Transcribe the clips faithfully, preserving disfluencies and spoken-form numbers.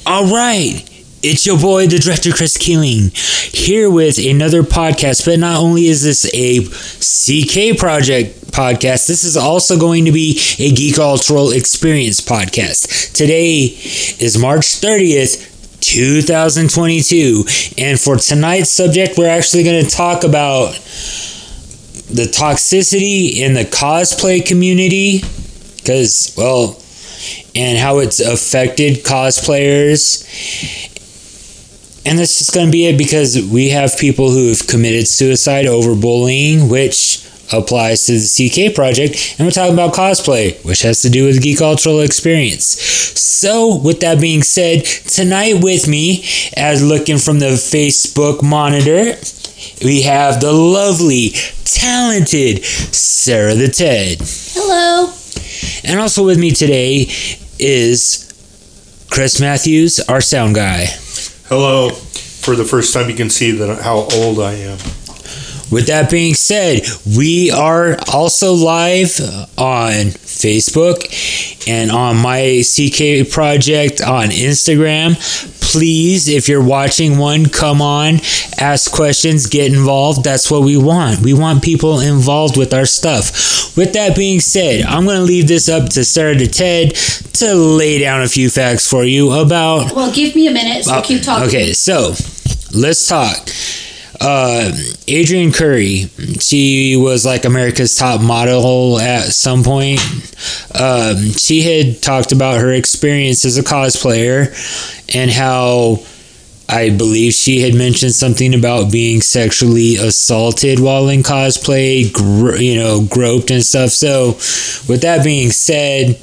All right. It's your boy, the director, Chris Keeling, here with another podcast. But not only is this a C K Project podcast, this is also going to be a Geek Cultural Experience podcast. Today is March thirtieth, twenty twenty-two. And for tonight's subject, we're actually going to talk about the toxicity in the cosplay community. Because, well, and how it's affected cosplayers. And that's just going to be it, because we have people who have committed suicide over bullying, which applies to the C K Project. And we're talking about cosplay, which has to do with the Geek Cultural Experience. So, with that being said, tonight with me, as looking from the Facebook monitor, we have the lovely, talented Sarah the Ted. Hello. And also with me today is Chris Matthews, our sound guy. Hello. For the first time, you can see that how old I am. With that being said, we are also live on Facebook and on my C K Project on Instagram. Please, if you're watching one, come on, ask questions, get involved. That's what we want. We want people involved with our stuff. With that being said, I'm going to leave this up to Sarah the Ted to lay down a few facts for you about... Well, give me a minute, so uh, keep talking. Okay, so let's talk. Uh, Adrienne Curry, she was like America's Top Model at some point. Um, she had talked about her experience as a cosplayer and how I believe she had mentioned something about being sexually assaulted while in cosplay, gr- you know, groped and stuff. So, with that being said,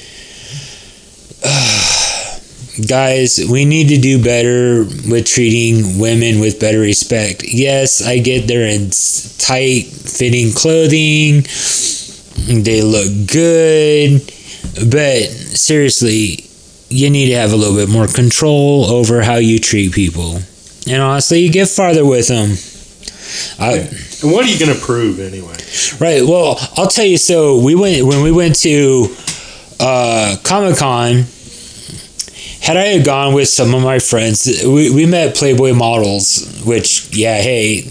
uh, guys, we need to do better with treating women with better respect. Yes, I get they're in tight fitting clothing. They look good. But seriously, you need to have a little bit more control over how you treat people. And honestly, you get farther with them. I, and what are you going to prove anyway? Right. Well, I'll tell you. So we went when we went to uh, Comic-Con. Had I had gone with some of my friends, we, we met Playboy models, which, yeah, hey,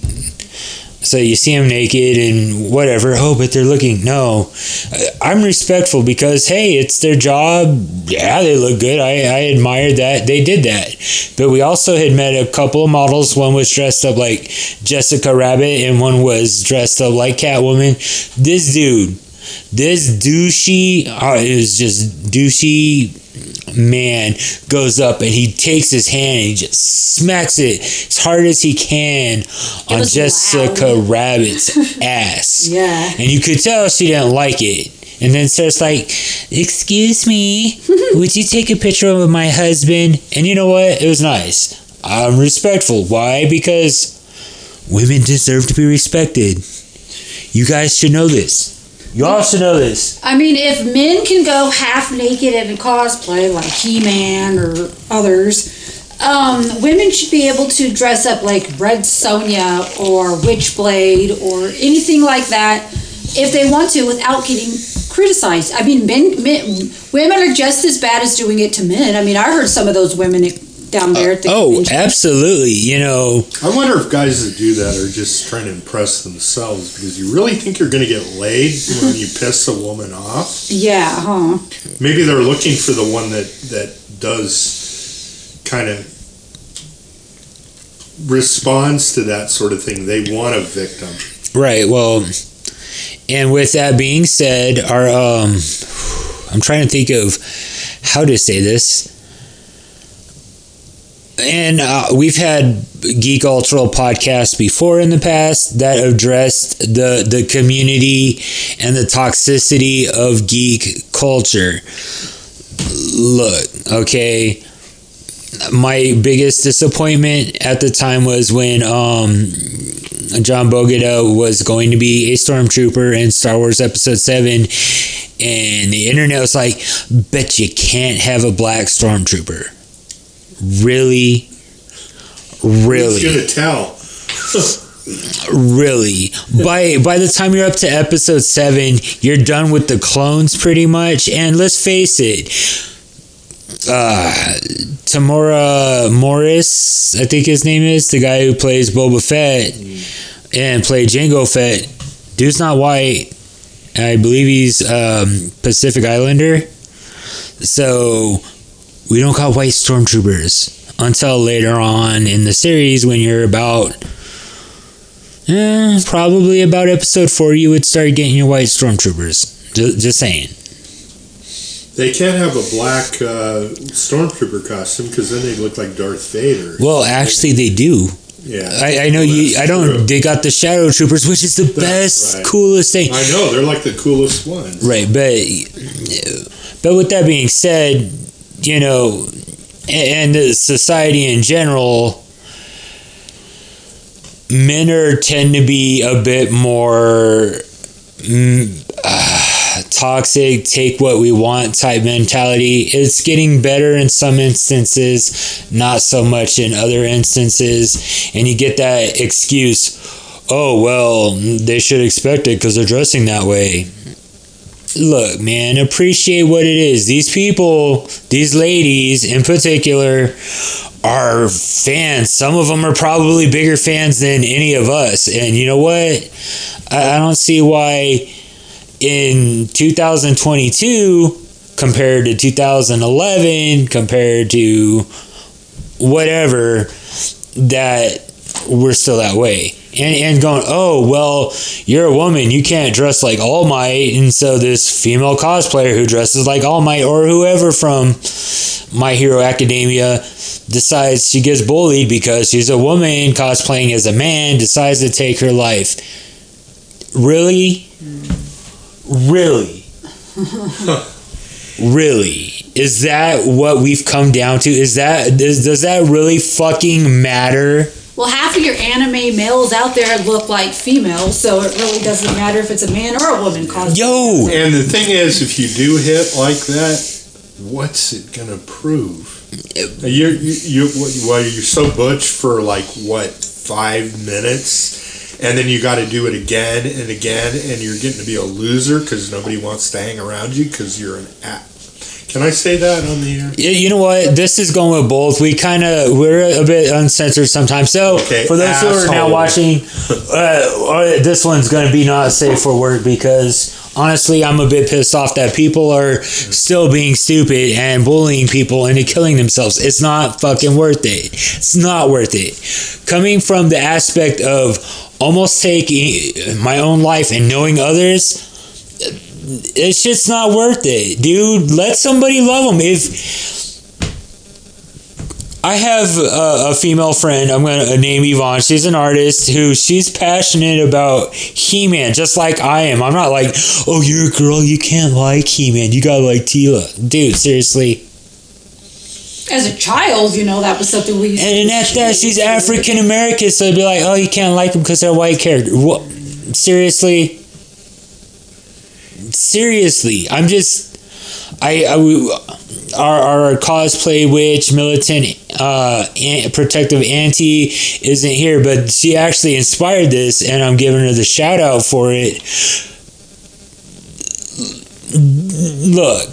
so you see them naked and whatever, oh, but they're looking, no. I'm respectful because, hey, it's their job. Yeah, they look good. I, I admired that. They did that. But we also had met a couple of models. One was dressed up like Jessica Rabbit and one was dressed up like Catwoman. This dude, this douchey, oh, it was just douchey, man goes up and he takes his hand and he just smacks it as hard as he can on Jessica loud. Rabbit's ass. Yeah. And you could tell she didn't like it. And then Sarah's like, excuse me, would you take a picture of my husband? And you know what? It was nice. I'm respectful. Why? Because women deserve to be respected. You guys should know this. You all should know this. I mean, if men can go half naked in cosplay, like He-Man or others, um, women should be able to dress up like Red Sonja or Witchblade or anything like that if they want to without getting criticized. I mean, men, men, women are just as bad as doing it to men. I mean, I heard some of those women down there at the uh, oh, convention. absolutely. You know, I wonder if guys that do that are just trying to impress themselves, because you really think you're going to get laid when you piss a woman off? Yeah, huh? Maybe they're looking for the one that, that does kind of responds to that sort of thing. They want a victim. Right. Well, and with that being said, our um, I'm trying to think of how to say this. And uh, we've had Geek Cultural podcasts before in the past that addressed the, the community and the toxicity of geek culture. Look, okay, my biggest disappointment at the time was when um, John Boyega was going to be a stormtrooper in Star Wars Episode seven, and the internet was like, bet you can't have a black stormtrooper. Really? Really? Who's gonna tell? Really? By by the time you're up to episode seven, you're done with the clones pretty much. And let's face it, uh, Tamora Morris, I think his name is, the guy who plays Boba Fett and played Jango Fett. Dude's not white. I believe he's um, Pacific Islander. So we don't got white stormtroopers until later on in the series when you're about eh, probably about episode four you would start getting your white stormtroopers. Just, just saying. They can't have a black uh, stormtrooper costume because then they look like Darth Vader. Well, actually, they do. Yeah, I, I know well, you. I don't. true. They got the Shadow Troopers, which is the That's best, right. coolest thing. I know they're like the coolest ones. Right, but but with that being said, you know, and the society in general, men are tend to be a bit more mm, uh, toxic, take what we want type mentality. It's getting better in some instances, not so much in other instances, and you get that excuse, oh, well, they should expect it because they're dressing that way. Look, man, appreciate what it is. These people, these ladies in particular, are fans. Some of them are probably bigger fans than any of us. And you know what? I, I don't see why in two thousand twenty-two, compared to two thousand eleven, compared to whatever, that we're still that way. And, and going, oh, well, you're a woman, you can't dress like All Might, and so this female cosplayer who dresses like All Might or whoever from My Hero Academia decides she gets bullied because she's a woman cosplaying as a man, decides to take her life. Really? Really? Really? Is that what we've come down to? Is that does, does that really fucking matter? Well, half of your anime males out there look like females, so it really doesn't matter if it's a man or a woman cosplay. Yo! And the thing is, if you do hit like that, what's it gonna prove? You're you you well, you're so butch for like what five minutes, and then you got to do it again and again, and you're getting to be a loser because nobody wants to hang around you because you're an app. Can I say that on the air? You know what? This is going with both. We kind of we're a bit uncensored sometimes. So Okay, for those who are now asshole. watching, uh, this one's going to be not safe for work because honestly, I'm a bit pissed off that people are still being stupid and bullying people into killing themselves. It's not fucking worth it. It's not worth it. Coming from the aspect of almost taking my own life and knowing others, it's just not worth it, dude. Let somebody love them. If I have a, a female friend, I'm gonna name Yvonne. She's an artist who she's passionate about He-Man, just like I am. I'm not like, oh, you're a girl, you can't like He-Man, you gotta like Tila, dude. Seriously. As a child, you know, that was something we used And to at that, she's African American, so it'd be like, oh, you can't like them because they're a white character. What? Seriously. Seriously, I'm just, I, I our, our cosplay witch, militant, uh, an, protective auntie isn't here, but she actually inspired this, and I'm giving her the shout out for it. Look,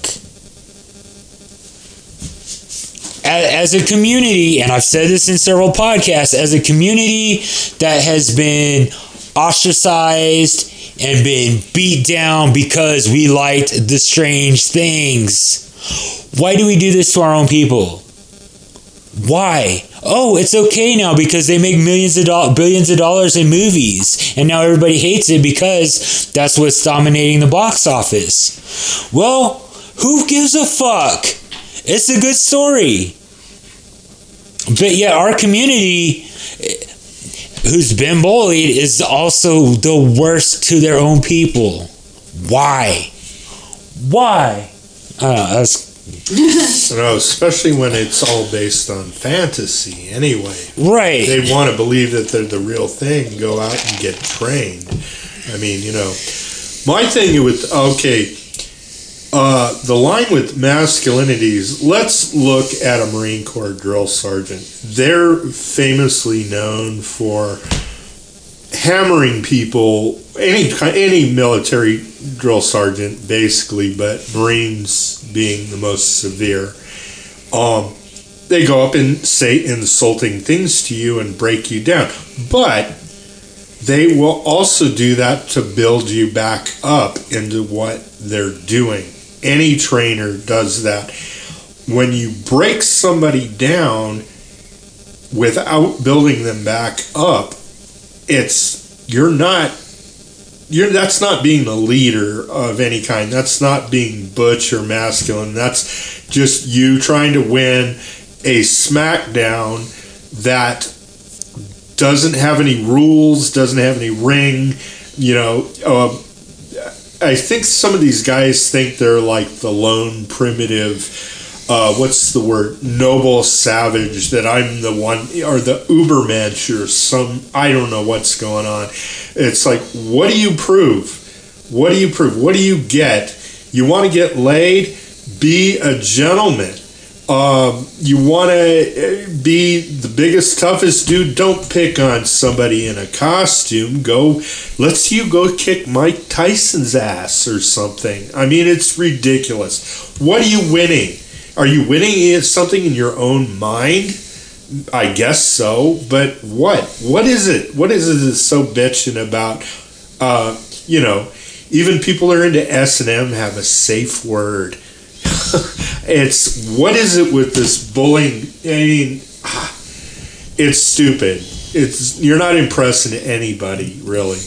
as, as a community, and I've said this in several podcasts, as a community that has been ostracized and been beat down because we liked the strange things. Why do we do this to our own people? Why? Oh, it's okay now because they make millions of dollars, billions of dollars in movies, and now everybody hates it because that's what's dominating the box office. Well, who gives a fuck? It's a good story. But yet our community, who's been bullied, is also the worst to their own people. Why? Why? I don't know. That's You know, especially when it's all based on fantasy anyway. right. They want to believe that they're the real thing, go out and get trained. I mean, you know, my thing with, okay, uh, the line with masculinities, let's look at a Marine Corps drill sergeant. They're famously known for hammering people, any any military drill sergeant basically, but Marines being the most severe. um, they go up and say insulting things to you and break you down. But they will also do that to build you back up into what they're doing. Any trainer does that. When you break somebody down without building them back up, it's you're not you're that's not being a leader of any kind. That's not being butch or masculine. That's just you trying to win a SmackDown that doesn't have any rules, doesn't have any ring. You know, uh, I think some of these guys think they're like the lone primitive. Uh, what's the word? Noble savage, that I'm the one, or the Ubermensch, or some, I don't know what's going on. It's like, what do you prove? What do you prove? What do you get? You want to get laid? Be a gentleman. Um, you want to be the biggest, toughest dude? Don't pick on somebody in a costume. Go, let's you go kick Mike Tyson's ass or something. I mean, it's ridiculous. What are you winning? Are you winning something in your own mind? I guess so, but what? What is it? What is it that's so bitching about? Uh, you know, even people who are into S and M have a safe word. It's, what is it with this bullying? I mean, it's stupid. It's, you're not impressing anybody, really.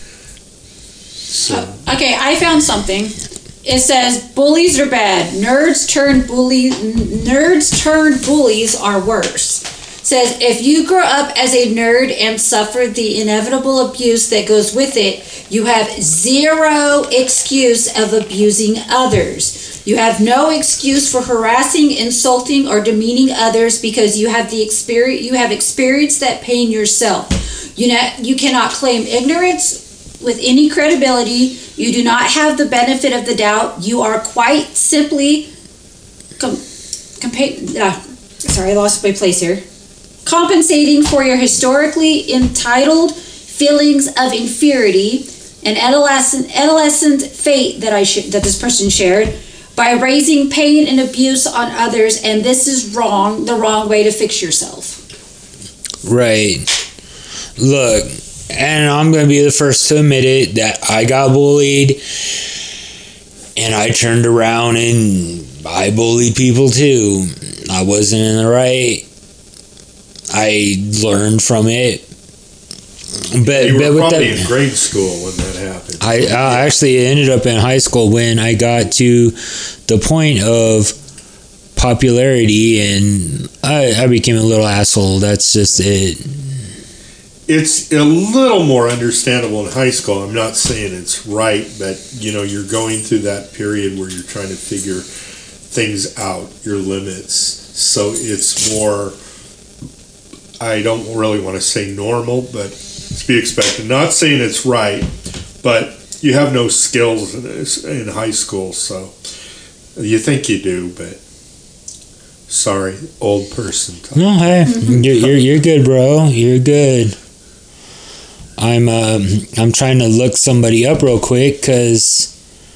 So. Uh, okay, I found something. It says bullies are bad. Nerds turn bullies. Nerds turn bullies are worse. It says if you grow up as a nerd and suffer the inevitable abuse that goes with it, you have zero excuse of abusing others. You have no excuse for harassing, insulting, or demeaning others because you have the experience. You have experienced that pain yourself. You know you cannot claim ignorance with any credibility. You do not have the benefit of the doubt. You are quite simply, com- compa- uh, sorry, I lost my place here. Compensating for your historically entitled feelings of inferiority and adolescent adolescent fate that I sh- that this person shared by raising pain and abuse on others, and this is wrong. The wrong way to fix yourself. Right. Look. And I'm going to be the first to admit it, that I got bullied, and I turned around and I bullied people too. I wasn't in the right. I learned from it. But, you were but with probably that, in grade school when that happened. I, I actually ended up in high school when I got to the point of popularity, and I, I became a little asshole. That's just it. It's a little more understandable in high school. I'm not saying it's right, but you know, you're going through that period where you're trying to figure things out, your limits. So it's more, I don't really want to say normal, but it's be expected. Not saying it's right, but you have no skills in, this, in high school, so you think you do, but sorry, old person talk. No, hey, you're, you're you're good, bro. You're good. I'm um, I'm trying to look somebody up real quick because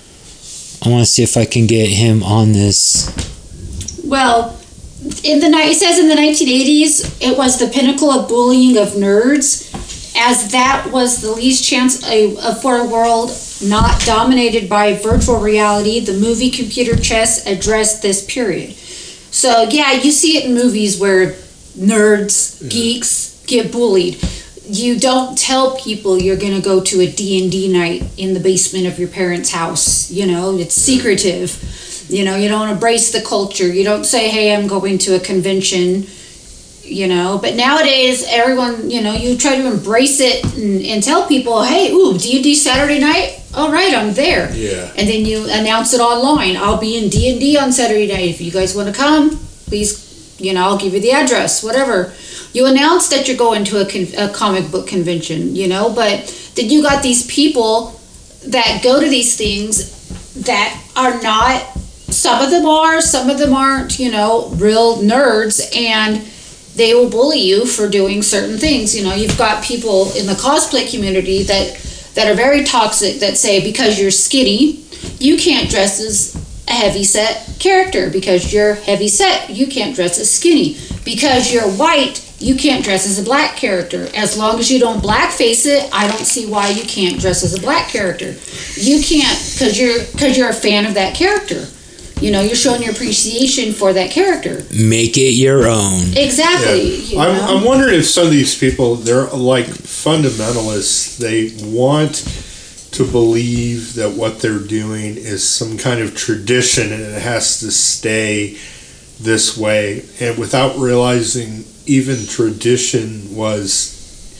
I want to see if I can get him on this. Well, in the it says in the nineteen eighties, it was the pinnacle of bullying of nerds, as that was the least chance uh, for a world not dominated by virtual reality. The movie Computer Chess addressed this period. So yeah, you see it in movies where nerds, yeah. geeks get bullied. You don't tell people you're going to go to a D and D night in the basement of your parents' house. You know, it's secretive. You know, you don't embrace the culture. You don't say, hey, I'm going to a convention, you know. But nowadays, everyone, you know, you try to embrace it and, and tell people, hey, ooh, D and D Saturday night? All right, I'm there. Yeah. And then you announce it online. I'll be in D and D on Saturday night. If you guys want to come, please, you know, I'll give you the address, whatever. You announce that you're going to a, con- a comic book convention, you know, but then you got these people that go to these things that are not, some of them are, some of them aren't, you know, real nerds, and they will bully you for doing certain things. You know, you've got people in the cosplay community that, that are very toxic that say because you're skinny, you can't dress as a heavy set character. Because you're heavy set, you can't dress as skinny. Because you're white, you can't dress as a black character. As long as you don't blackface it, I don't see why you can't dress as a black character. You can't, because you're because you're a fan of that character. You know, you're showing your appreciation for that character. Make it your own. Exactly. Yeah. You I'm, know? I'm wondering if some of these people, they're like fundamentalists. They want to believe that what they're doing is some kind of tradition and it has to stay this way. And without realizing even tradition was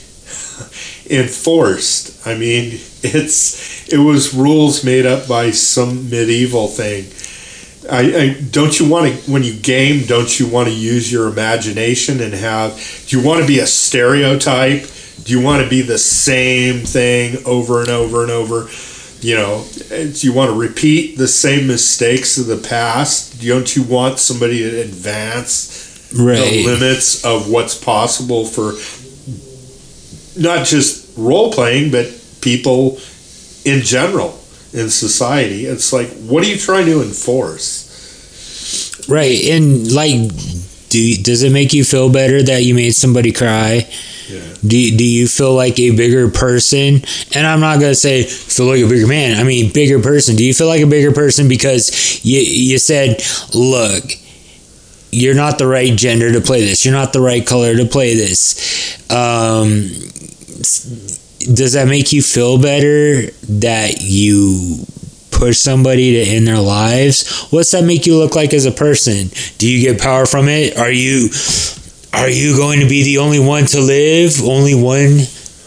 enforced. I mean, it's it was rules made up by some medieval thing. I, I don't you want to when you game? Don't you want to use your imagination and have? Do you want to be a stereotype? Do you want to be the same thing over and over and over? You know, do you want to repeat the same mistakes of the past? Don't you want somebody to advance Right. the limits of what's possible for not just role playing, but people in general in society? It's like, what are you trying to enforce? Right. And like, do you, does it make you feel better that you made somebody cry? Yeah. Do, do you feel like a bigger person? And I'm not going to say feel like a bigger man. I mean, bigger person. Do you feel like a bigger person because you, you said, look, you're not the right gender to play this. You're not the right color to play this. Um, does that make you feel better that you push somebody to end their lives? What's that make you look like as a person? Do you get power from it? Are you are you going to be the only one to live? Only one?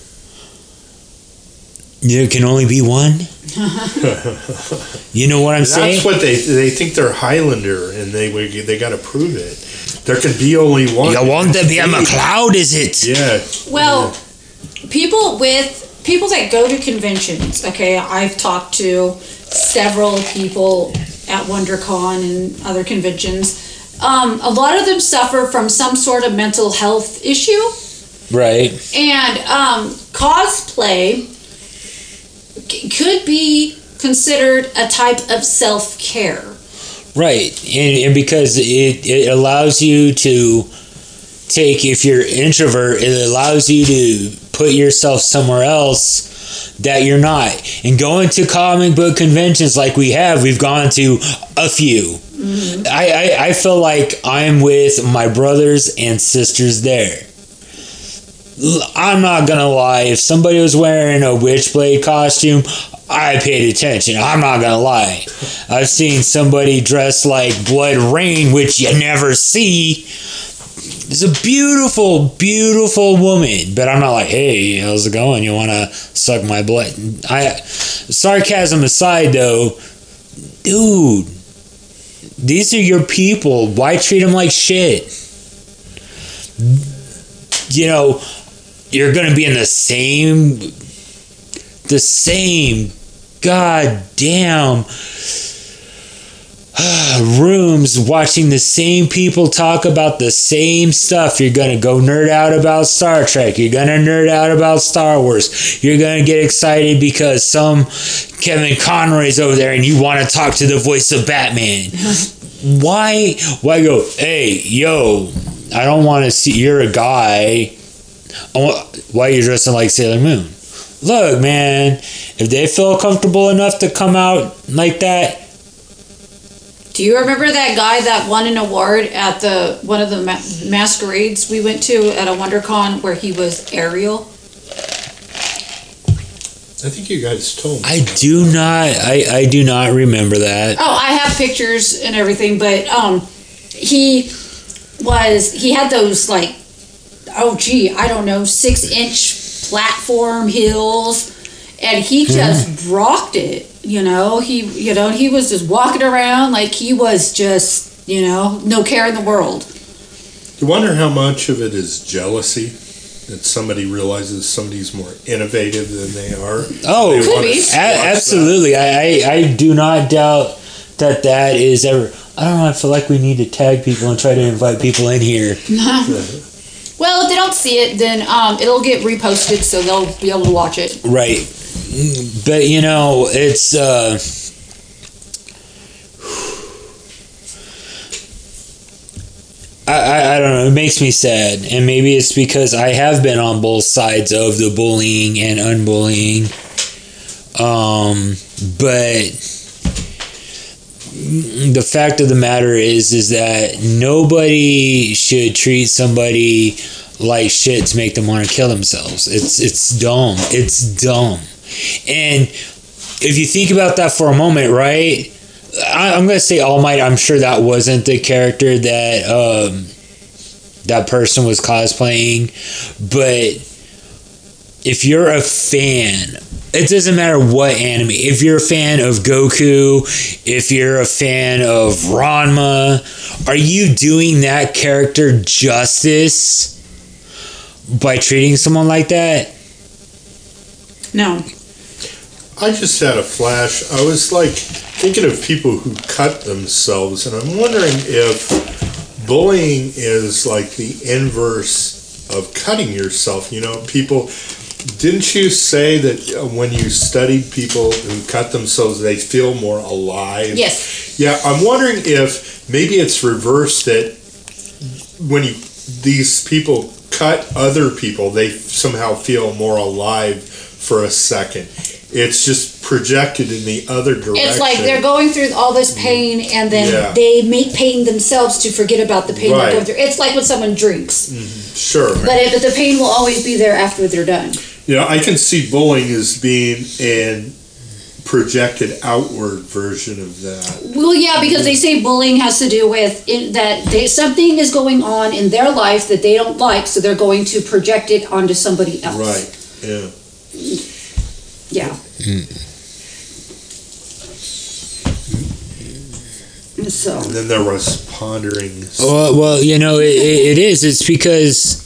There can only be one? You know what I'm That's saying? That's what they they think they're Highlander, and they they got to prove it. There can be only one. You want to be a McLeod, is it? Yeah. Well, yeah. people with people that go to conventions. Okay, I've talked to several people at WonderCon and other conventions. Um, a lot of them suffer from some sort of mental health issue. Right. And um, cosplay c- could be considered a type of self-care. Right. And, and because it, it allows you to take, if you're introvert, it allows you to put yourself somewhere else that you're not. And going to comic book conventions like we have, we've gone to a few. Mm-hmm. I, I, I feel like I'm with my brothers and sisters there. I'm not gonna lie, if somebody was wearing a Witchblade costume, I paid attention. I'm not gonna lie. I've seen somebody dressed like Blood Rain, which you never see. It's a beautiful, beautiful woman, but I'm not like, hey, how's it going? You want to suck my blood? I, sarcasm aside, though, dude, these are your people. Why treat them like shit? You know, you're going to be in the same, the same goddamn rooms watching the same people talk about the same stuff. You're going to go nerd out about Star Trek. You're going to nerd out about Star Wars. You're going to get excited because some Kevin Conroy's over there and you want to talk to the voice of Batman. Why? Why go, hey, yo, I don't want to see, you're a guy. Why are you dressing like Sailor Moon? Look, man, if they feel comfortable enough to come out like that. Do you remember that guy that won an award at the one of the ma- masquerades we went to at a WonderCon where he was Ariel? I think you guys told me. I do not. I, I do not remember that. Oh, I have pictures and everything, but um, he was he had those like, oh gee, I don't know, six inch platform heels, and he just mm. rocked it. You know, he you know he was just walking around like he was just, you know, no care in the world. You wonder how much of it is jealousy, that somebody realizes somebody's more innovative than they are. Oh, they could be. A- absolutely. I, I I do not doubt that that is ever. I don't know. I feel like we need to tag people and try to invite people in here. Well, if they don't see it, then um, it'll get reposted, so they'll be able to watch it. Right. But, you know, it's, uh, I, I, I don't know. It makes me sad, and maybe it's because I have been on both sides of the bullying and unbullying. Um, but the fact of the matter is, is that nobody should treat somebody like shit to make them want to kill themselves. It's it's dumb. It's dumb. And if you think about that for a moment, right? I, I'm gonna say All Might. I'm sure that wasn't the character that um, that person was cosplaying, but if you're a fan, it doesn't matter what anime. If you're a fan of Goku, if you're a fan of Ranma, are you doing that character justice by treating someone like that? No. I just had a flash. I was like thinking of people who cut themselves, and I'm wondering if bullying is like the inverse of cutting yourself. You know, people, didn't you say that when you studied people who cut themselves, they feel more alive? Yes. Yeah, I'm wondering if maybe it's reversed, that when you, these people cut other people, they somehow feel more alive for a second. It's just projected in the other direction. It's like they're going through all this pain, and then Yeah. they make pain themselves to forget about the pain Right. they're going through. It's like when someone drinks. Mm-hmm. Sure. But, it, but the pain will always be there after they're done. You know, I can see bullying as being an projected outward version of that. Well, yeah, because they say bullying has to do with in, that they, something is going on in their life that they don't like, so they're going to project it onto somebody else. Right, yeah. Yeah. So. And then there was pondering. Well, well, you know, it, it is. It's because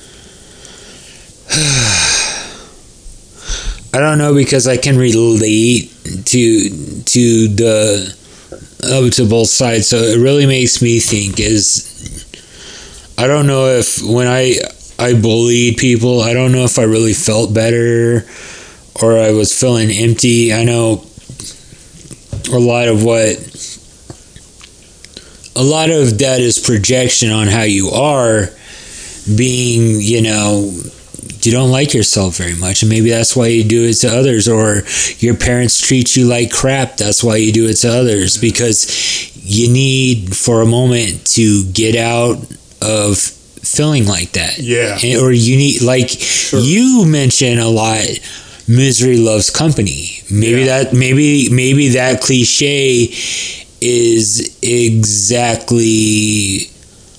I don't know, because I can relate to to the uh, to both sides. So it really makes me think. Is I don't know if when I I bullied people, I don't know if I really felt better or I was feeling empty. I know a lot of what a lot of that is projection on how you are, being, you know, you don't like yourself very much, and maybe that's why you do it to others, or your parents treat you like crap, that's why you do it to others, because you need for a moment to get out of feeling like that. Yeah. And, or you need, like, Sure. you mention a lot, misery loves company. Maybe Yeah. that maybe maybe that cliche is exactly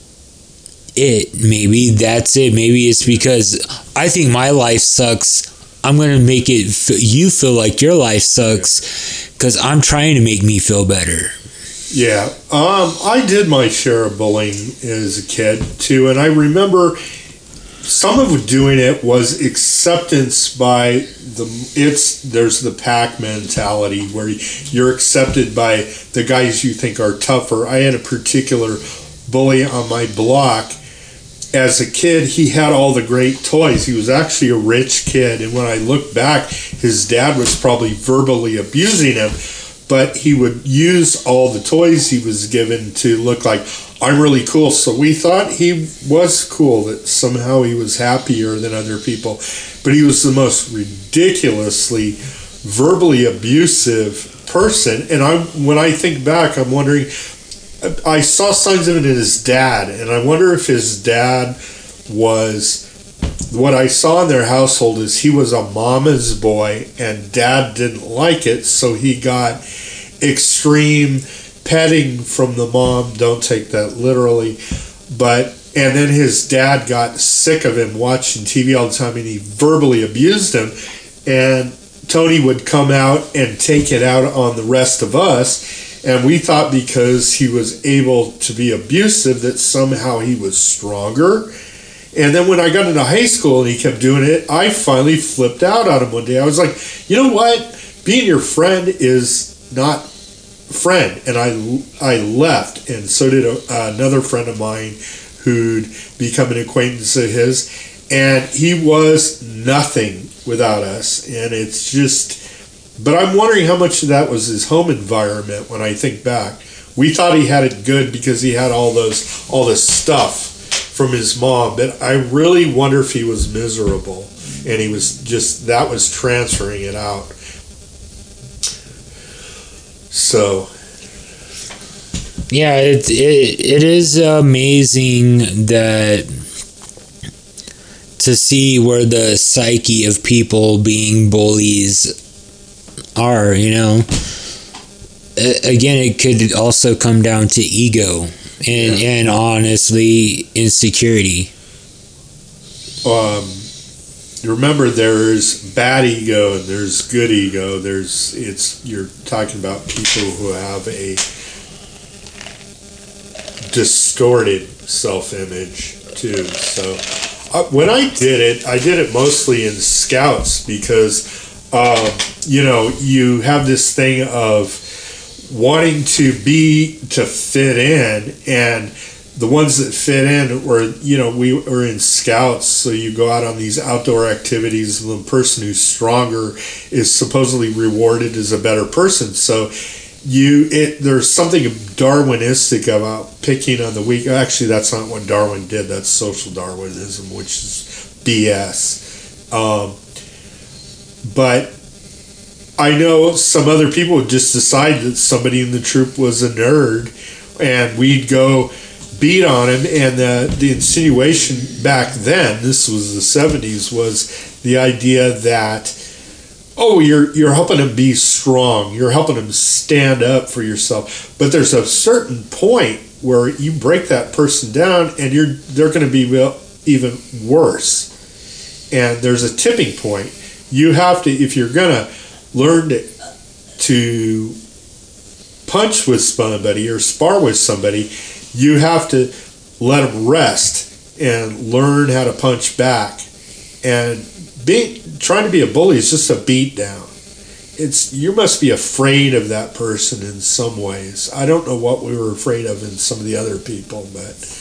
it. Maybe that's it. Maybe it's because I think my life sucks. I'm going to make it f- you feel like your life sucks because I'm trying to make me feel better. Yeah, um, I did my share of bullying as a kid too, and I remember some of doing it was acceptance by the it's there's the pack mentality where you're accepted by the guys you think are tougher. I had a particular bully on my block. As a kid, he had all the great toys. He was actually a rich kid, and when I look back, his dad was probably verbally abusing him, but he would use all the toys he was given to look like, I'm really cool. So we thought he was cool, that somehow he was happier than other people. But he was the most ridiculously verbally abusive person. And I, when I think back, I'm wondering, I saw signs of it in his dad, and I wonder if his dad was, what I saw in their household is he was a mama's boy, and dad didn't like it, so he got extreme petting from the mom. Don't take that literally, but and then his dad got sick of him watching T V all the time, and he verbally abused him, and Tony would come out and take it out on the rest of us, and we thought because he was able to be abusive that somehow he was stronger. And then when I got into high school and he kept doing it, I finally flipped out on him one day. I was like, you know what? Being your friend is not friend. And I, I left, and so did a, another friend of mine who'd become an acquaintance of his. And he was nothing without us. And it's just, but I'm wondering how much of that was his home environment when I think back. We thought he had it good because he had all those all this stuff from his mom, but I really wonder if he was miserable and he was just that was transferring it out. So yeah, it it, it is amazing that to see where the psyche of people being bullies are, you know. Again, it could also come down to ego and, yeah. and honestly, insecurity. Um, remember, there's bad ego and there's good ego. There's it's you're talking about people who have a distorted self-image too. So uh, when I did it, I did it mostly in Scouts because um, you know you have this thing of wanting to be to fit in, and the ones that fit in were, you know, we were in Scouts, so you go out on these outdoor activities, and the person who's stronger is supposedly rewarded as a better person. So you it there's something Darwinistic about picking on the weak. Actually, that's not what Darwin did. That's social Darwinism, which is B S. Um, but I know some other people would just decide that somebody in the troop was a nerd, and we'd go beat on him. And the, the insinuation back then, this was the seventies, was the idea that, oh, you're you're helping him be strong, you're helping him stand up for yourself. But there's a certain point where you break that person down, and you're they're going to be even worse. And there's a tipping point. You have to, if you're going to learn to, to punch with somebody or spar with somebody, you have to let them rest and learn how to punch back. And being trying to be a bully is just a beat down. It's you must be afraid of that person in some ways. I don't know what we were afraid of in some of the other people, but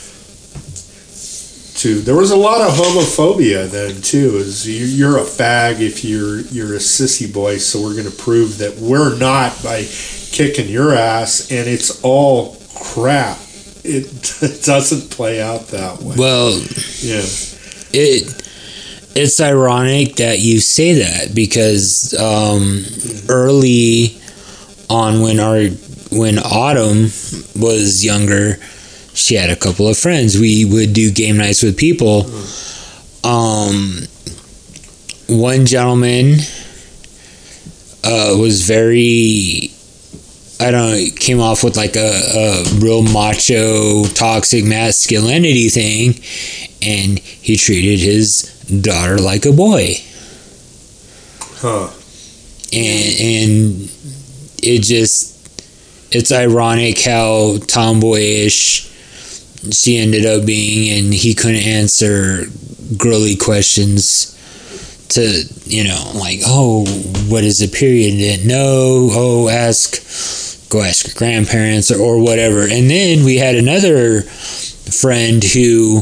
too. There was a lot of homophobia then too. Is you, you're a fag if you're you're a sissy boy, so we're going to prove that we're not by kicking your ass, and it's all crap. It, it doesn't play out that way. Well, yeah, it it's ironic that you say that because um, mm-hmm. early on when our when Autumn was younger, she had a couple of friends. We would do game nights with people. Um, one gentleman uh, was very, I don't know, came off with like a, a real macho, toxic masculinity thing, and he treated his daughter like a boy. Huh. And, and it just, it's ironic how tomboyish she ended up being, and he couldn't answer girly questions to, you know, like, oh, what is a period? Didn't know. Oh, ask, go ask your grandparents or, or whatever. And then we had another friend who,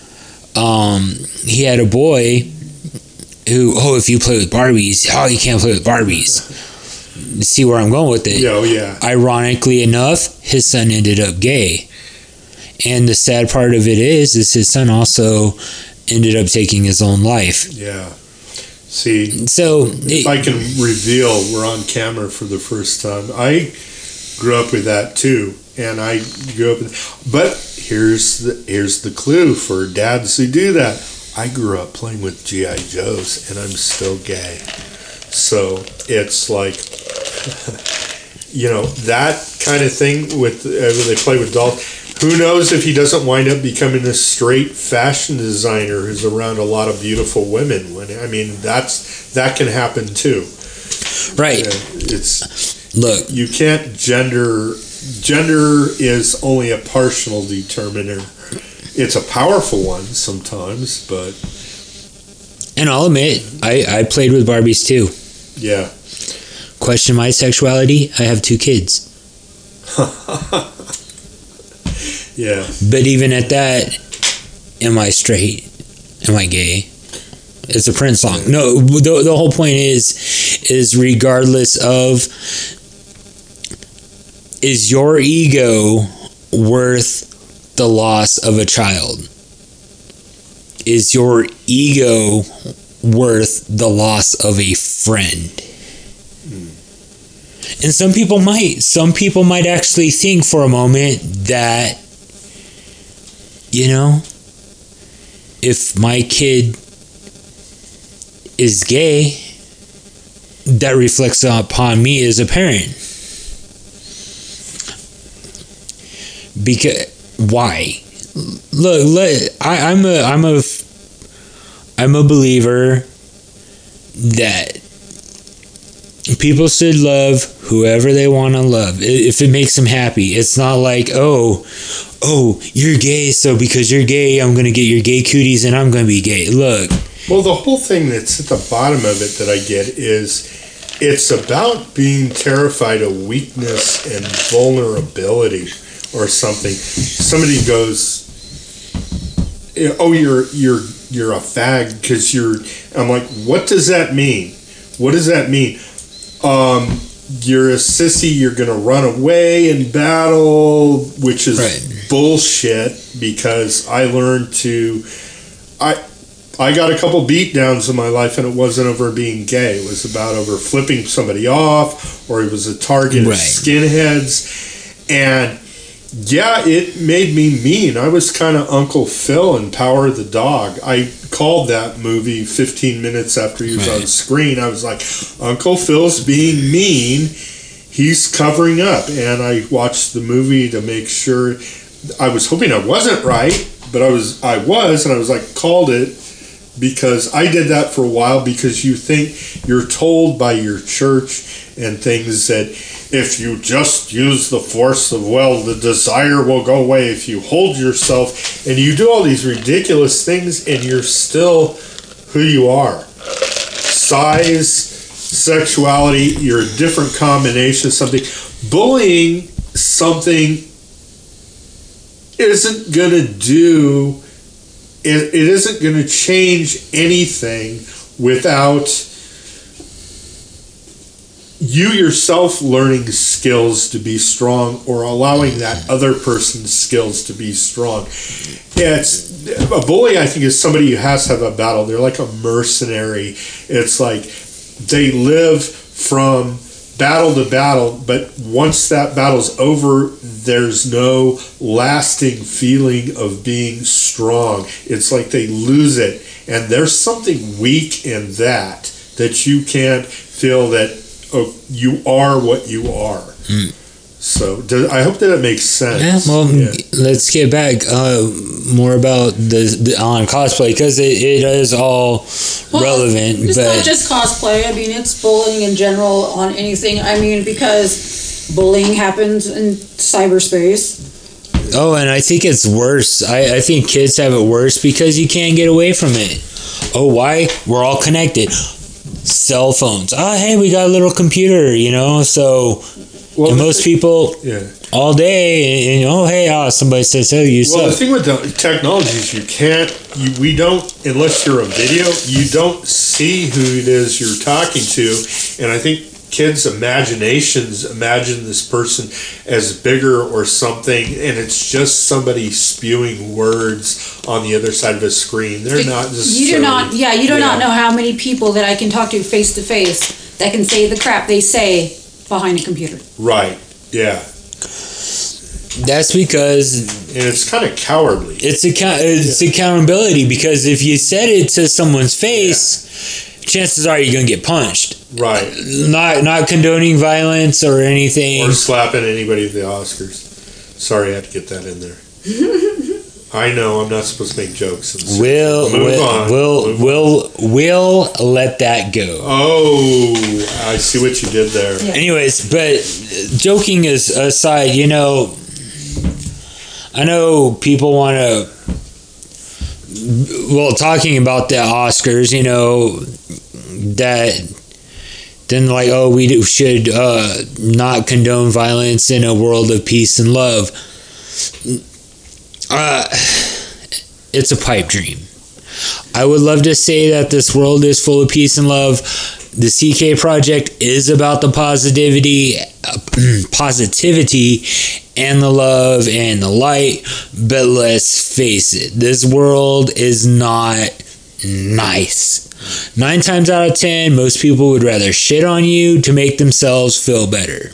um, he had a boy who, oh, if you play with Barbies, oh, you can't play with Barbies. See where I'm going with it? Oh, yeah. Ironically enough, his son ended up gay. And the sad part of it is, is his son also ended up taking his own life. Yeah. See, so if it, I can reveal, we're on camera for the first time. I grew up with that too, and I grew up with. But here's the here's the clue for dads who do that. I grew up playing with G I Joes, and I'm still gay. So it's like, you know, that kind of thing with uh, when they play with dolls. Who knows if he doesn't wind up becoming a straight fashion designer who's around a lot of beautiful women. When I mean, that's that can happen too. Right. Uh, it's look. You can't gender. Gender is only a partial determiner. It's a powerful one sometimes, but. And I'll admit, I I played with Barbies too. Yeah. Question my sexuality. I have two kids. Yeah. But even at that, am I straight? Am I gay? It's a Prince song. No, the, the whole point is, is regardless of, is your ego worth the loss of a child? Is your ego worth the loss of a friend? And some people might. Some people might actually think for a moment that, you know, if my kid is gay, that reflects upon me as a parent. Because why? Look, look I, I'm a I'm a I'm a believer that people should love whoever they want to love if it makes them happy. It's not like, oh, oh, you're gay, so because you're gay, I'm going to get your gay cooties and I'm going to be gay. Look. Well, the whole thing that's at the bottom of it that I get is it's about being terrified of weakness and vulnerability or something. Somebody goes, oh, you're you're you're a fag because you're. I'm like, what does that mean? What does that mean? Um, you're a sissy. You're gonna run away and battle, which is right. bullshit. Because I learned to, I. I got a couple beat downs in my life, and it wasn't over being gay. It was about over flipping somebody off, or it was a target right. of skinheads. And yeah, it made me mean. I was kind of Uncle Phil in Power of the Dog. I called that movie fifteen minutes after he was right. on screen. I was like, Uncle Phil's being mean. He's covering up. And I watched the movie to make sure. I was hoping I wasn't right, but I was. I was, and I was like, called it. Because I did that for a while because you think you're told by your church and things that if you just use the force of will, the desire will go away. If you hold yourself and you do all these ridiculous things and you're still who you are. Size, sexuality, you're a different combination of something. Bullying something isn't going to do... It, it isn't going to change anything without you yourself learning skills to be strong or allowing that other person's skills to be strong. It's a bully, I think, is somebody who has to have a battle. They're like a mercenary. It's like they live from battle to battle, but once that battle's over, there's no lasting feeling of being strong. It's like they lose it, and there's something weak in that, that you can't feel that oh, you are what you are. Mm. So do, I hope that it makes sense. Yeah, well, yeah. Let's get back uh, more about the, the on cosplay, because it, it is all well, relevant. It's but not just cosplay. I mean, it's bullying in general on anything. I mean, because bullying happens in cyberspace. Oh, and I think it's worse. I, I think kids have it worse because you can't get away from it. Oh, why? We're all connected. Cell phones. Oh, hey, we got a little computer, you know, so... Well, and most thing, people, yeah. all day, and, and oh, hey, oh, somebody says, hey, you Well, suck. the thing with the technology is you can't, you, we don't, unless you're a video, you don't see who it is you're talking to. And I think kids' imaginations imagine this person as bigger or something, and it's just somebody spewing words on the other side of a screen. They're not just. You do not, yeah, you do yeah. not know how many people that I can talk to face to face that can say the crap they say behind a computer. Right. Yeah. That's because and it's kind of cowardly. It's account it's yeah. accountability, because if you said it to someone's face, yeah. chances are you're gonna get punched. Right. Not not condoning violence or anything. Or slapping anybody at the Oscars. Sorry, I had to get that in there. I know I'm not supposed to make jokes. We'll Move we'll, on. we'll Move we'll we'll let that go. Oh, I see what you did there. Yeah. Anyways, but joking is aside, you know, I know people want to. Well, talking about the Oscars, you know, that then like, oh, we should uh, not condone violence in a world of peace and love. Uh, it's a pipe dream. I would love to say that this world is full of peace and love. The C K Project is about the positivity positivity and the love and the light. But let's face it, this world is not nice. Nine times out of ten, most people would rather shit on you to make themselves feel better.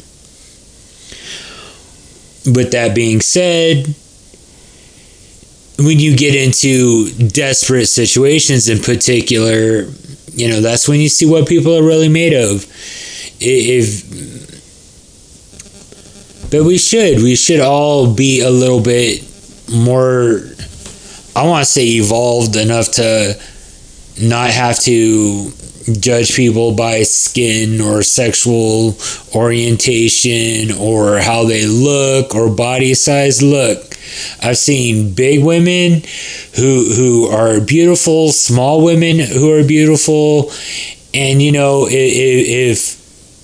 With that being said, when you get into desperate situations in particular, you know, that's when you see what people are really made of. If, but we should, we should all be a little bit more, I want to say evolved enough to not have to judge people by skin or sexual orientation or how they look or body size. Look, I've seen big women who who are beautiful, small women who are beautiful, and you know, if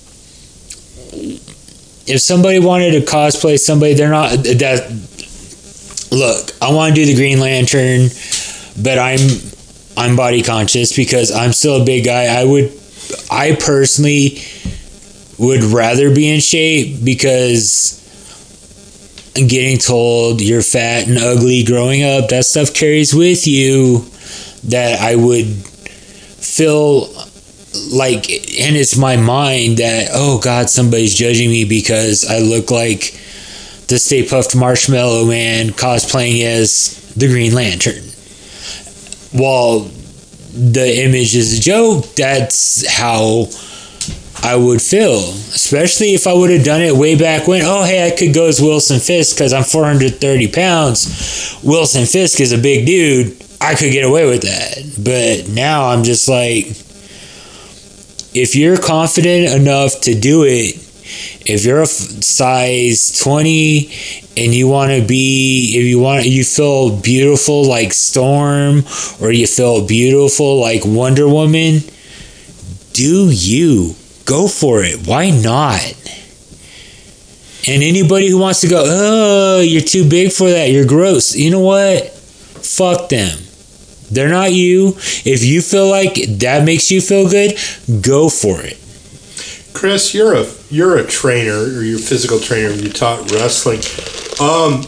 if somebody wanted to cosplay somebody, they're not that. Look, I want to do the Green Lantern, but I'm I'm body conscious because I'm still a big guy. I would, I personally would rather be in shape because getting told you're fat and ugly growing up, that stuff carries with you, that I would feel like, and it's my mind that, oh God, somebody's judging me because I look like the Stay Puft Marshmallow Man cosplaying as the Green Lantern. While the image is a joke, that's how I would feel, especially if I would have done it way back when. Oh, hey, I could go as Wilson Fisk because I'm four hundred thirty pounds. Wilson Fisk is a big dude. I could get away with that. But now I'm just like, if you're confident enough to do it, if you're a size twenty and you want to be, if you want, you feel beautiful like Storm, or you feel beautiful like Wonder Woman, do you. Go for it. Why not? And anybody who wants to go, oh, you're too big for that, you're gross. You know what? Fuck them. They're not you. If you feel like that makes you feel good, go for it. Chris, you're a you're a trainer, or you're a physical trainer. You taught wrestling. Um,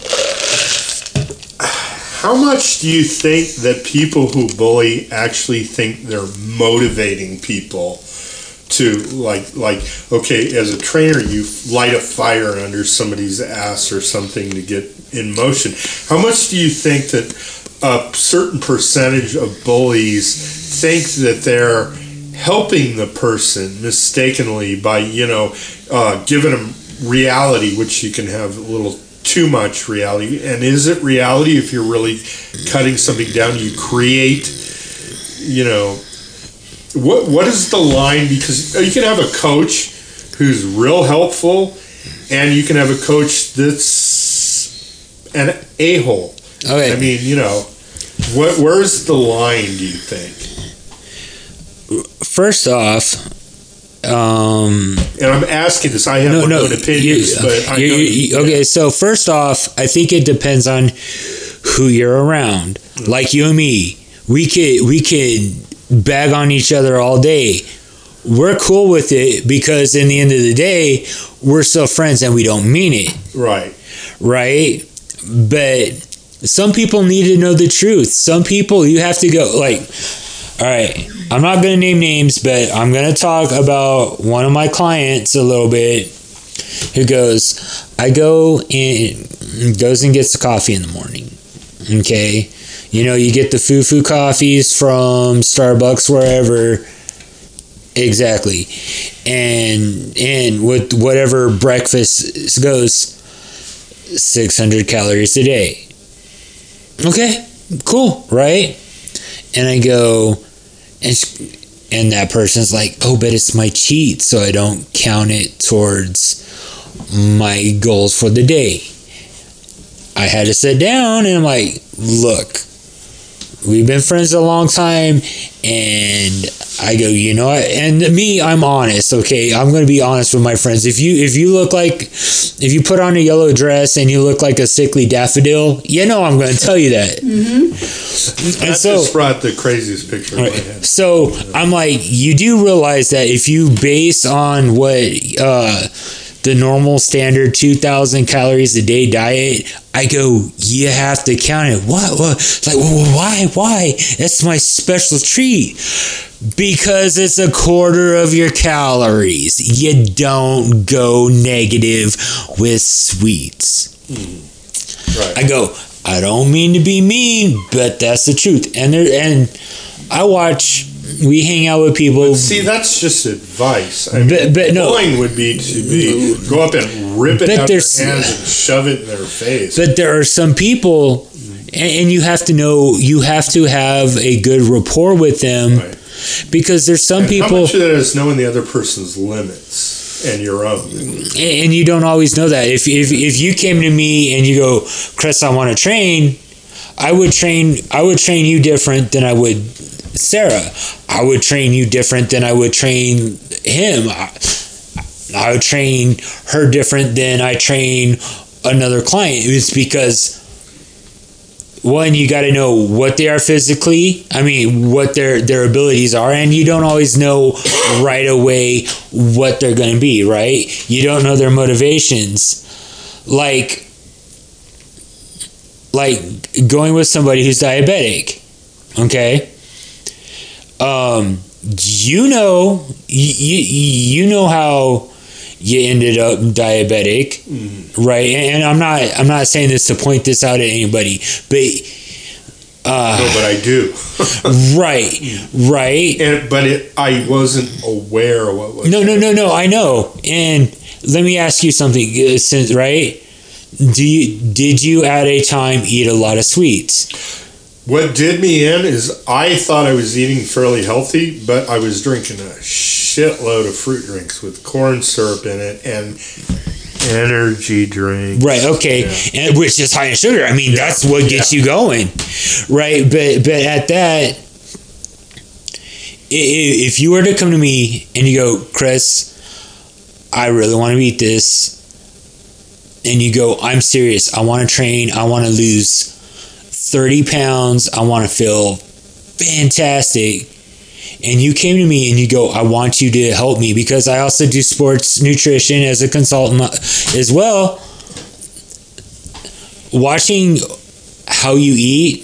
how much do you think that people who bully actually think they're motivating people to, like, like okay, as a trainer, you light a fire under somebody's ass or something to get in motion? How much do you think that a certain percentage of bullies think that they're helping the person mistakenly by, you know, uh, giving them reality, which you can have a little too much reality? And is it reality if you're really cutting something down? You create, you know, what what is the line? Because you can have a coach who's real helpful, and you can have a coach that's an a-hole. Okay. I mean, you know, what where's the line, do you think? First off, um, and I'm asking this, I have no, my no, own opinions, you, but I you, know you, okay. So first off, I think it depends on who you're around. Mm-hmm. Like you and me, we could we could bag on each other all day. We're cool with it because in the end of the day, we're still friends and we don't mean it. Right. Right. But some people need to know the truth. Some people, you have to go like, all right, I'm not going to name names, but I'm going to talk about one of my clients a little bit who goes, I go in, goes and gets the coffee in the morning. Okay. You know, you get the foo-foo coffees from Starbucks, wherever. Exactly. And, and with whatever breakfast goes, six hundred calories a day. Okay, cool, right? And I go, and and that person's like, oh, but it's my cheat, so I don't count it towards my goals for the day. I had to sit down and I'm like, look, we've been friends a long time, and I go, you know what? And me, I'm honest, okay? I'm going to be honest with my friends. If you if you look like, if you put on a yellow dress and you look like a sickly daffodil, you know I'm going to tell you that. Mm-hmm. And that so, just brought the craziest picture in right, my head. So I'm like, you do realize that if you base on what uh, the normal standard two thousand calories a day diet, I go, you have to count it. What? What? Like, why? Why? That's my special treat. Because it's a quarter of your calories. You don't go negative with sweets. Mm. Right. I go, I don't mean to be mean, but that's the truth. And there, and I watch, we hang out with people. But see, that's just advice. I but, mean, but no. Going would be to be go up and rip it but out of their hands and shove it in their face. But there are some people, and, and you have to know, you have to have a good rapport with them. Right. Because there's some and people. How much of that is knowing the other person's limits and your own? And you don't always know that. If if if you came to me and you go, Chris, I want to train, I would train. I would train you different than I would Sarah. I would train you different than I would train him. I, I would train her different than I train another client. It's because. One, you got to know what they are physically. I mean, what their their abilities are, and you don't always know right away what they're going to be. Right? You don't know their motivations. Like, like going with somebody who's diabetic. Okay. Um, you know, you you, you know how you ended up diabetic, mm. right? And I'm not I'm not saying this to point this out at anybody, but uh, no, but I do. right, right. And but it, I wasn't aware of what was. No, no, no, no. I know. And let me ask you something. Since right, do you did you at a time eat a lot of sweets? What did me in is I thought I was eating fairly healthy, but I was drinking a shitload of fruit drinks with corn syrup in it and energy drinks. Right, okay. Yeah. And which is high in sugar. I mean, yeah. that's what gets yeah. you going. Right, but but at that, if you were to come to me and you go, Chris, I really want to eat this, and you go, I'm serious, I want to train, I want to lose thirty pounds, I want to feel fantastic, and you came to me and you go, I want you to help me because I also do sports nutrition as a consultant as well. Watching how you eat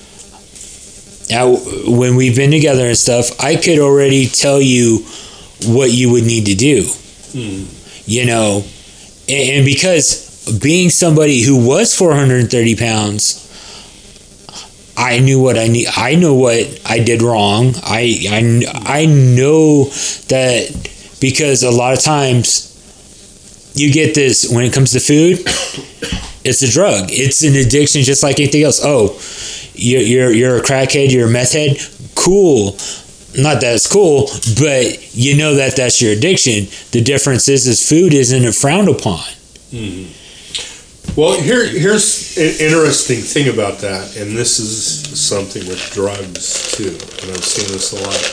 when we've been together and stuff, I could already tell you what you would need to do. Mm. You know, and, and because being somebody who was four hundred thirty pounds, I knew what I need. I know what I did wrong. I, I, I know that because a lot of times you get this when it comes to food, it's a drug. It's an addiction just like anything else. Oh, you're, you're, you're a crackhead, you're a meth head. Cool. Not that it's cool, but you know that that's your addiction. The difference is, is food isn't frowned upon. Mm-hmm. Well, here, here's an interesting thing about that, and this is something with drugs too, and I've seen this a lot,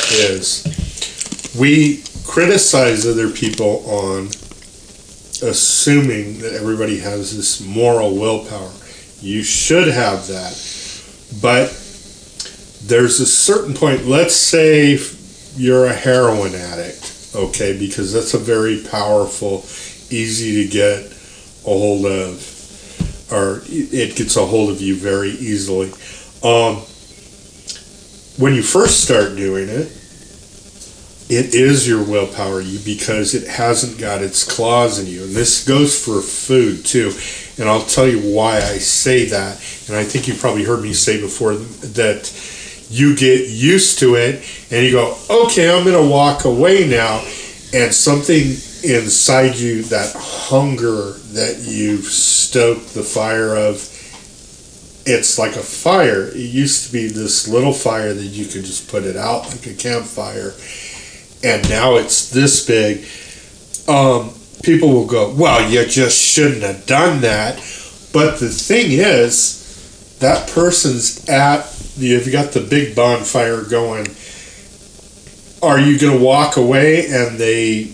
is we criticize other people on assuming that everybody has this moral willpower. You should have that, but there's a certain point, let's say you're a heroin addict, okay, because that's a very powerful, easy to get a hold of, or it gets a hold of you very easily. Um, when you first start doing it, it is your willpower, you because it hasn't got its claws in you. And this goes for food too. And I'll tell you why I say that. And I think you probably heard me say before that you get used to it and you go, okay, I'm going to walk away now. And something inside you, that hunger that you've stoked the fire of, it's like a fire. It used to be this little fire that you could just put it out like a campfire, and now it's this big. Um, people will go, well, you just shouldn't have done that. But the thing is, that person's at, you've got the big bonfire going. Are you going to walk away and they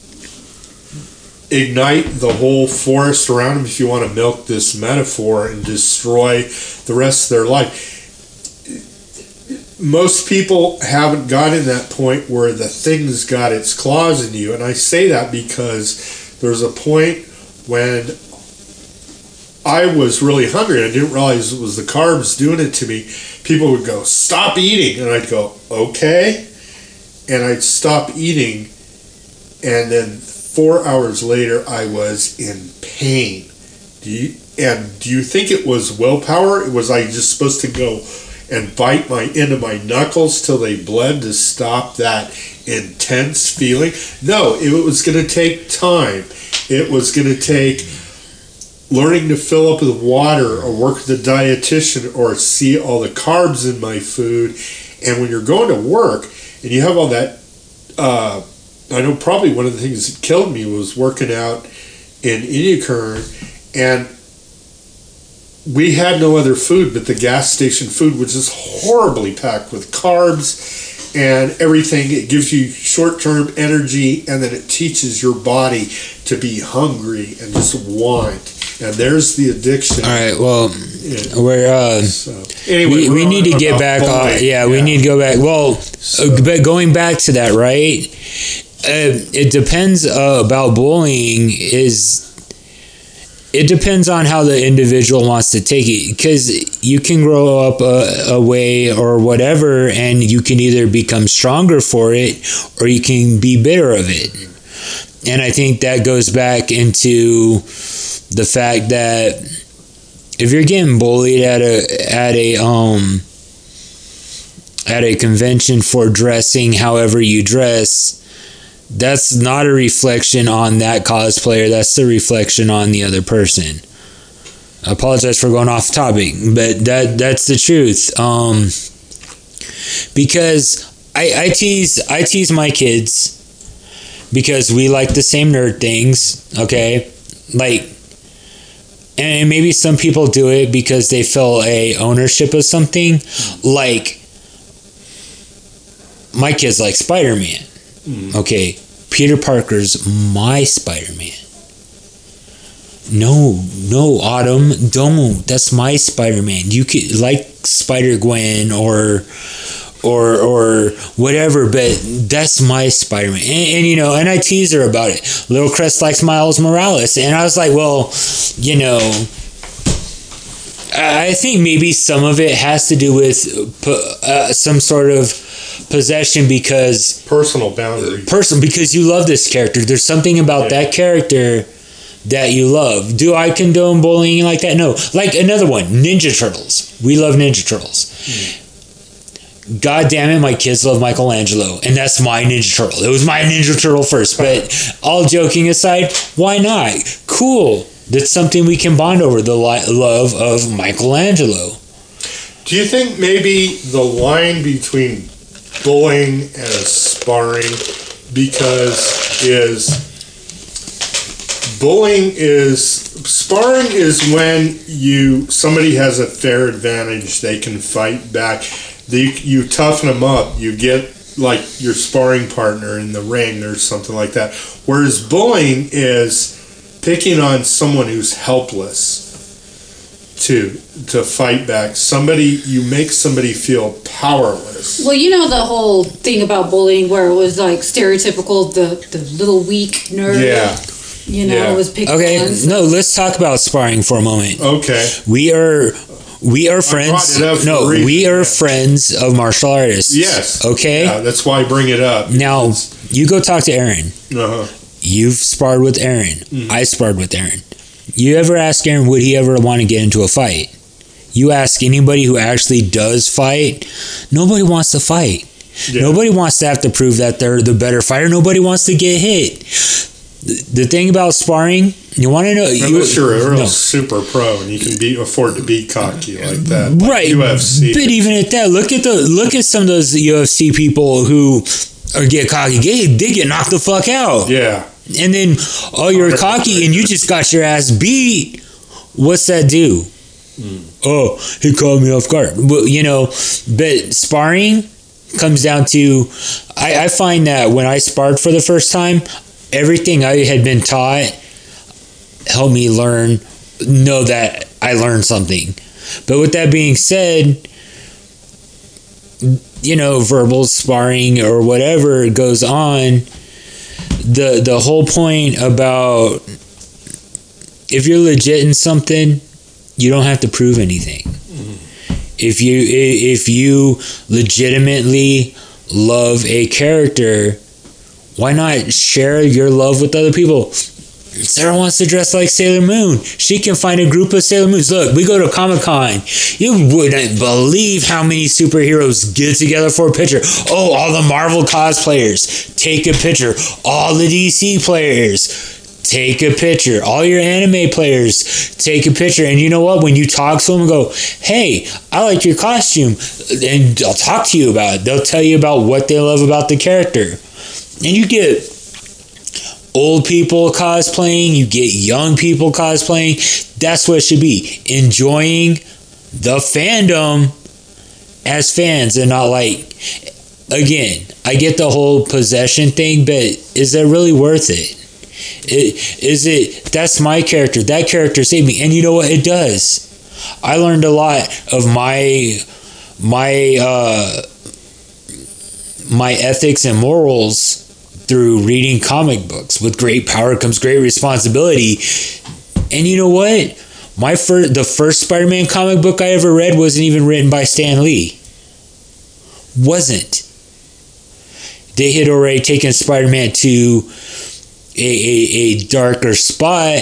ignite the whole forest around them, if you want to milk this metaphor, and destroy the rest of their life? Most people haven't gotten that point where the thing's got its claws in you, and I say that because there was a point when I was really hungry. I didn't realize it was the carbs doing it to me. People would go, stop eating. And I'd go, okay. And I'd stop eating. And then four hours later, I was in pain. Do you, and do you think it was willpower? Was I just supposed to go and bite my into my knuckles till they bled to stop that intense feeling? No, it was going to take time. It was going to take learning to fill up with water or work with a dietitian or see all the carbs in my food. And when you're going to work and you have all that, uh, I know probably one of the things that killed me was working out in Inyakern, and we had no other food but the gas station food, which is horribly packed with carbs and everything. It gives you short-term energy, and then it teaches your body to be hungry and just want. And there's the addiction. All right. Well, Yeah. we're uh, So, anyway, we, we're we need on to get about back on. bullying. Yeah, we need to go back. Well, So- uh, but going back to that, right? Uh, it depends uh, about bullying. Is it depends on how the individual wants to take it, because you can grow up a, a way or whatever, and you can either become stronger for it or you can be bitter of it. And I think that goes back into the fact that if you're getting bullied at a at a um at a convention for dressing however you dress, that's not a reflection on that cosplayer. That's the reflection on the other person. I apologize for going off topic, but that that's the truth. Um, because I, I tease I tease my kids because we like the same nerd things. Okay, like, and maybe some people do it because they feel a ownership of something. Like, my kids like Spider-Man. Mm. Okay, Peter Parker's my Spider-Man. No, no, Autumn, don't. That's my Spider-Man. You could like Spider-Gwen or or or whatever, but that's my Spider-Man. And, and you know, and I tease her about it. Little Crest likes Miles Morales, and I was like, well, you know, I think maybe some of it has to do with uh, some sort of possession, because personal boundary. Person, because you love this character. There's something about yeah. that character that you love. Do I condone bullying like that? No. Like another one, Ninja Turtles. We love Ninja Turtles. Mm. God damn it, my kids love Michelangelo, and that's my Ninja Turtle. It was my Ninja Turtle first, but all joking aside, why not? Cool. That's something we can bond over, the li- love of Michelangelo. Do you think maybe the line between bullying and sparring, because is bullying is sparring is when you somebody has a fair advantage, they can fight back, they, you toughen them up, you get like your sparring partner in the ring or something like that, whereas bullying is picking on someone who's helpless to to fight back. Somebody, you make somebody feel powerless. Well, you know the whole thing about bullying where it was like stereotypical, the, the little weak nerd. Yeah. You know, yeah. it was picked okay, on. No, let's talk about sparring for a moment. Okay. We are we are friends. No, we are yeah. friends of martial artists. Yes. Okay. Yeah, that's why I bring it up. Now, you go talk to Aaron. Uh-huh. You've sparred with Aaron. Mm. I sparred with Aaron. You ever ask Aaron, would he ever want to get into a fight? You ask anybody who actually does fight, nobody wants to fight. Yeah. Nobody wants to have to prove that they're the better fighter. Nobody wants to get hit. The, the thing about sparring, you want to know... Unless you, you're a real no. super pro and you can be, afford to be cocky like that. Like right. U F C. But even at that, look at the look at some of those U F C people who or get cocky. They, they get knocked the fuck out. Yeah. And then, oh, you're cocky and you just got your ass beat. What's that do? Mm. Oh, he caught me off guard. Well, you know, but sparring comes down to, I, I find that when I sparred for the first time, everything I had been taught helped me learn, know that I learned something. But with that being said, you know, verbal sparring or whatever goes on, the the whole point about if you're legit in something, you don't have to prove anything. Mm-hmm. If you if you legitimately love a character, why not share your love with other people? Sarah wants to dress like Sailor Moon. She can find a group of Sailor Moons. Look, we go to Comic-Con. You wouldn't believe how many superheroes get together for a picture. Oh, all the Marvel cosplayers, take a picture. All the D C players, take a picture. All your anime players, take a picture. And you know what? When you talk to them and go, hey, I like your costume, and I'll talk to you about it. They'll tell you about what they love about the character. And you get old people cosplaying, you get young people cosplaying. That's what it should be. Enjoying the fandom as fans and not like, again, I get the whole possession thing, but is that really worth it? it is it, that's my character. That character saved me. And you know what? It does. I learned a lot of my, my, uh, my ethics and morals through reading comic books. With great power comes great responsibility. And you know what? My first, the first Spider-Man comic book I ever read wasn't even written by Stan Lee. Wasn't. They had already taken Spider-Man to a, a, a darker spot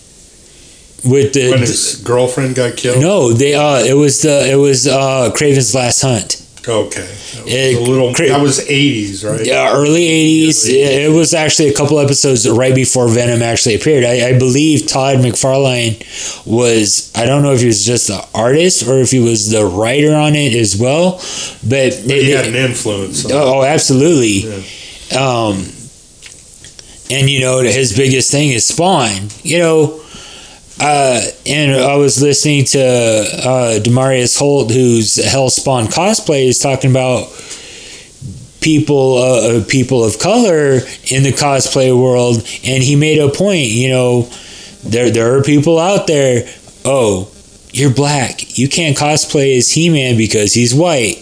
with the when his girlfriend got killed. No, they uh, it was the it was uh, Kraven's Last Hunt. Okay, that was, It, a little, that was eighties, right? Yeah, early eighties. Yeah, It was actually a couple episodes right before Venom actually appeared. I, I believe Todd McFarlane was, I don't know if he was just the artist or if he was the writer on it as well, but, but he it, had an influence. Oh, absolutely. Yeah. Um, and, you know, his biggest thing is Spawn. You know, Uh, and I was listening to uh, Demarius Holt, who's Hellspawn cosplay, is talking about people, uh, people of color in the cosplay world, and he made a point. You know, there there are people out there. Oh, you're black. You can't cosplay as He-Man because he's white,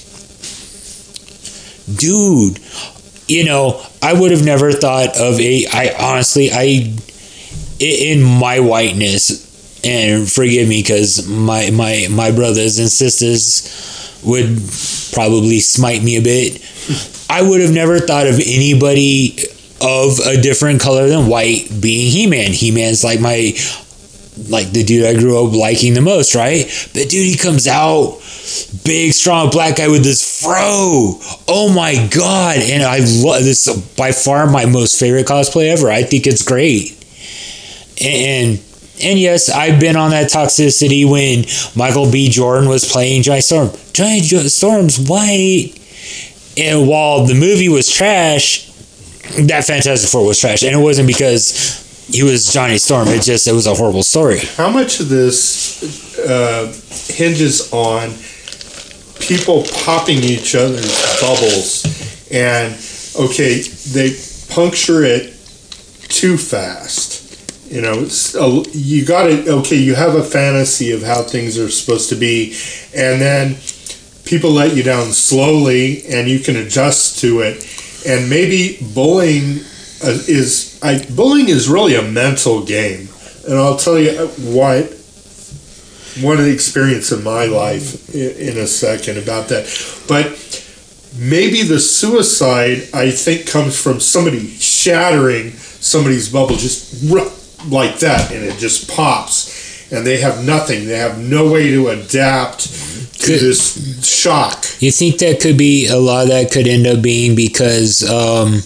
dude. You know, I would have never thought of a. I honestly, I. In my whiteness, and forgive me because my, my, my brothers and sisters would probably smite me a bit, I would have never thought of anybody of a different color than white being He-Man. He-Man's like my, like the dude I grew up liking the most, right? But dude, he comes out, big, strong black guy with this fro. Oh my God. And I love this, by far my most favorite cosplay ever. I think it's great. And and yes, I've been on that toxicity when Michael B. Jordan was playing Johnny Storm. Johnny Storm's white. And while the movie was trash, that Fantastic Four was trash. And it wasn't because he was Johnny Storm. It just, it was a horrible story. How much of this uh, hinges on people popping each other's bubbles? And, okay, they puncture it too fast. You know, it's a, you got to, okay, you have a fantasy of how things are supposed to be, and then people let you down slowly, and you can adjust to it. And maybe bullying uh, is, I, bullying is really a mental game. And I'll tell you what, one of the experience in my life in, in a second about that. But maybe the suicide, I think, comes from somebody shattering somebody's bubble, just like that, and it just pops, and they have nothing. They have no way to adapt to could, this shock. You think that could be a lot of that could end up being because um,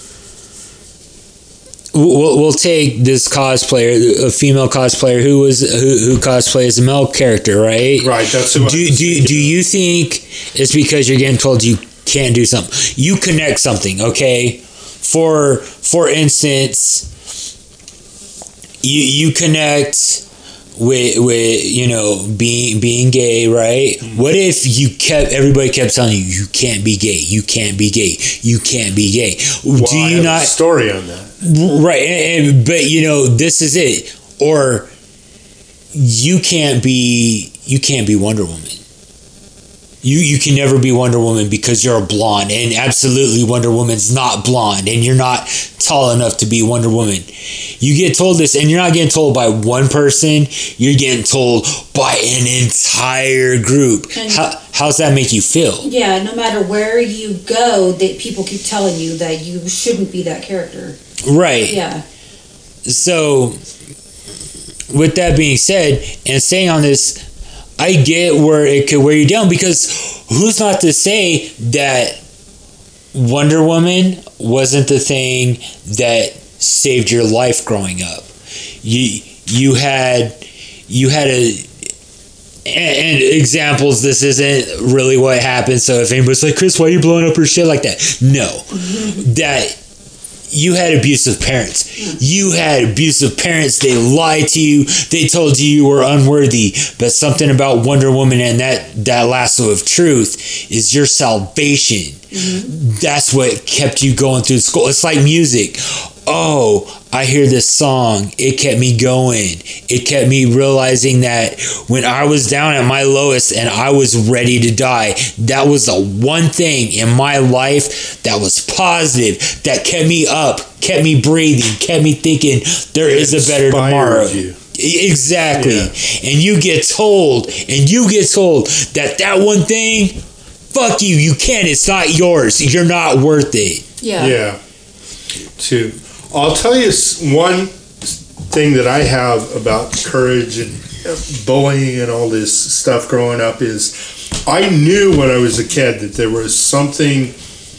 we'll, we'll take this cosplayer, a female cosplayer who was who, who cosplays a male character, right? Right. That's who. Do do do you think it's because you're getting told you can't do something? You connect something, okay? For for instance. You you connect with with you know being being gay, right? Mm-hmm. What if you kept everybody kept telling you you can't be gay, you can't be gay, you can't be gay? Well, Do you I have not a story on that? Right, and, and, but you know this is it, or you can't be you can't be Wonder Woman. You you can never be Wonder Woman because you're a blonde, and absolutely Wonder Woman's not blonde, and you're not tall enough to be Wonder Woman. You get told this, and you're not getting told by one person, you're getting told by an entire group. And How, how's that make you feel? Yeah, no matter where you go, that people keep telling you that you shouldn't be that character. Right. Yeah. So, with that being said, and staying on this, I get where it could wear you down, because who's not to say that Wonder Woman wasn't the thing that saved your life growing up. You you had you had a and, and examples. This isn't really what happened. So if anybody's like, Chris, why are you blowing up her shit like that? No, that. You had abusive parents. You had abusive parents. They lied to you. They told you you were unworthy. But something about Wonder Woman and that, that lasso of truth is your salvation. Mm-hmm. That's what kept you going through school. It's like music. Oh, I hear this song. It kept me going. It kept me realizing that when I was down at my lowest and I was ready to die, that was the one thing in my life that was positive, that kept me up, kept me breathing, kept me thinking there is a better tomorrow. You. Exactly. Yeah. And you get told, and you get told that that one thing, fuck you, you can't, it's not yours. You're not worth it. Yeah. Yeah. Too. I'll tell you one thing that I have about courage and bullying and all this stuff growing up is I knew when I was a kid that there was something,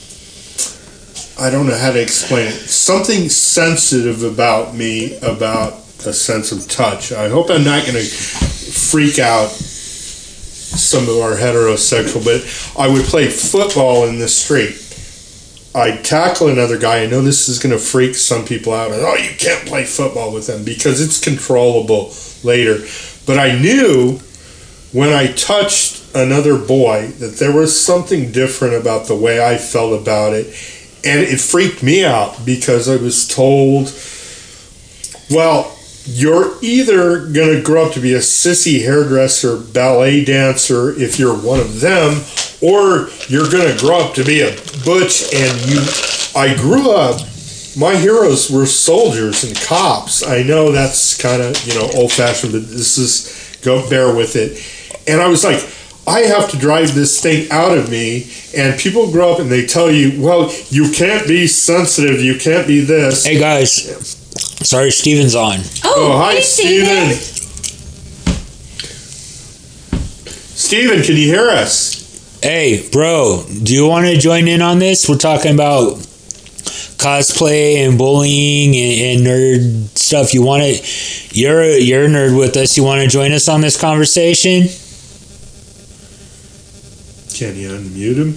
I don't know how to explain it, something sensitive about me, about a sense of touch. I hope I'm not going to freak out some of our heterosexual, but I would play football in the street. I'd tackle another guy. I know this is going to freak some people out. Oh, you can't play football with them because it's controllable later. But I knew when I touched another boy that there was something different about the way I felt about it. And it freaked me out because I was told, well, you're either going to grow up to be a sissy hairdresser, ballet dancer if you're one of them, or you're going to grow up to be a butch. And you, I grew up, my heroes were soldiers and cops. I know that's kind of, you know, old-fashioned, but this is, go bear with it. And I was like, I have to drive this thing out of me. And people grow up and they tell you, well, you can't be sensitive, you can't be this. Hey, guys. Sorry, Steven's on. Oh, Oh, hi, hey, Steven. Steven, can you hear us? Hey, bro, do you want to join in on this? We're talking about cosplay and bullying and, and nerd stuff. You want to? You're a, you're a nerd with us. You want to join us on this conversation? Can you unmute him?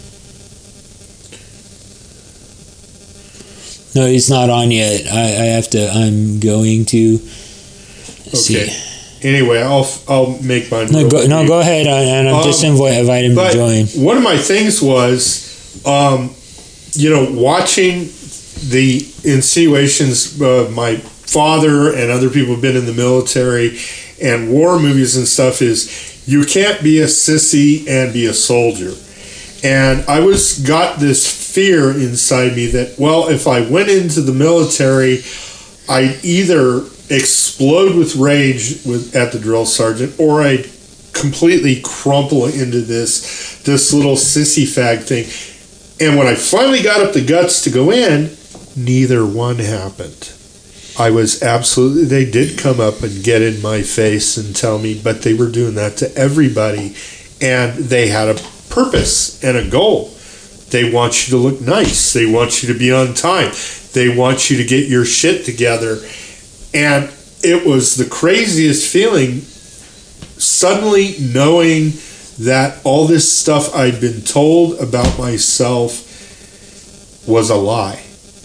No, he's not on yet. I, I have to. I'm going to. See. Okay. Anyway, I'll I'll make mine. No, real go, no, brief. go ahead. I, and I'm Um, just invite, invite him But to join. one of my things was, um, you know, watching the insinuations of my father and other people who've been in the military and war movies and stuff is you can't be a sissy and be a soldier. And I was got this fear inside me that, well, if I went into the military, I'd either explode with rage with, at the drill sergeant, or I'd completely crumple into this this little sissy fag thing. And when I finally got up the guts to go in, neither one happened. I was absolutely, they did come up and get in my face and tell me, but they were doing that to everybody. And they had a purpose and a goal. They want you to look nice. They want you to be on time. They want you to get your shit together. And it was the craziest feeling, suddenly knowing that all this stuff I'd been told about myself was a lie.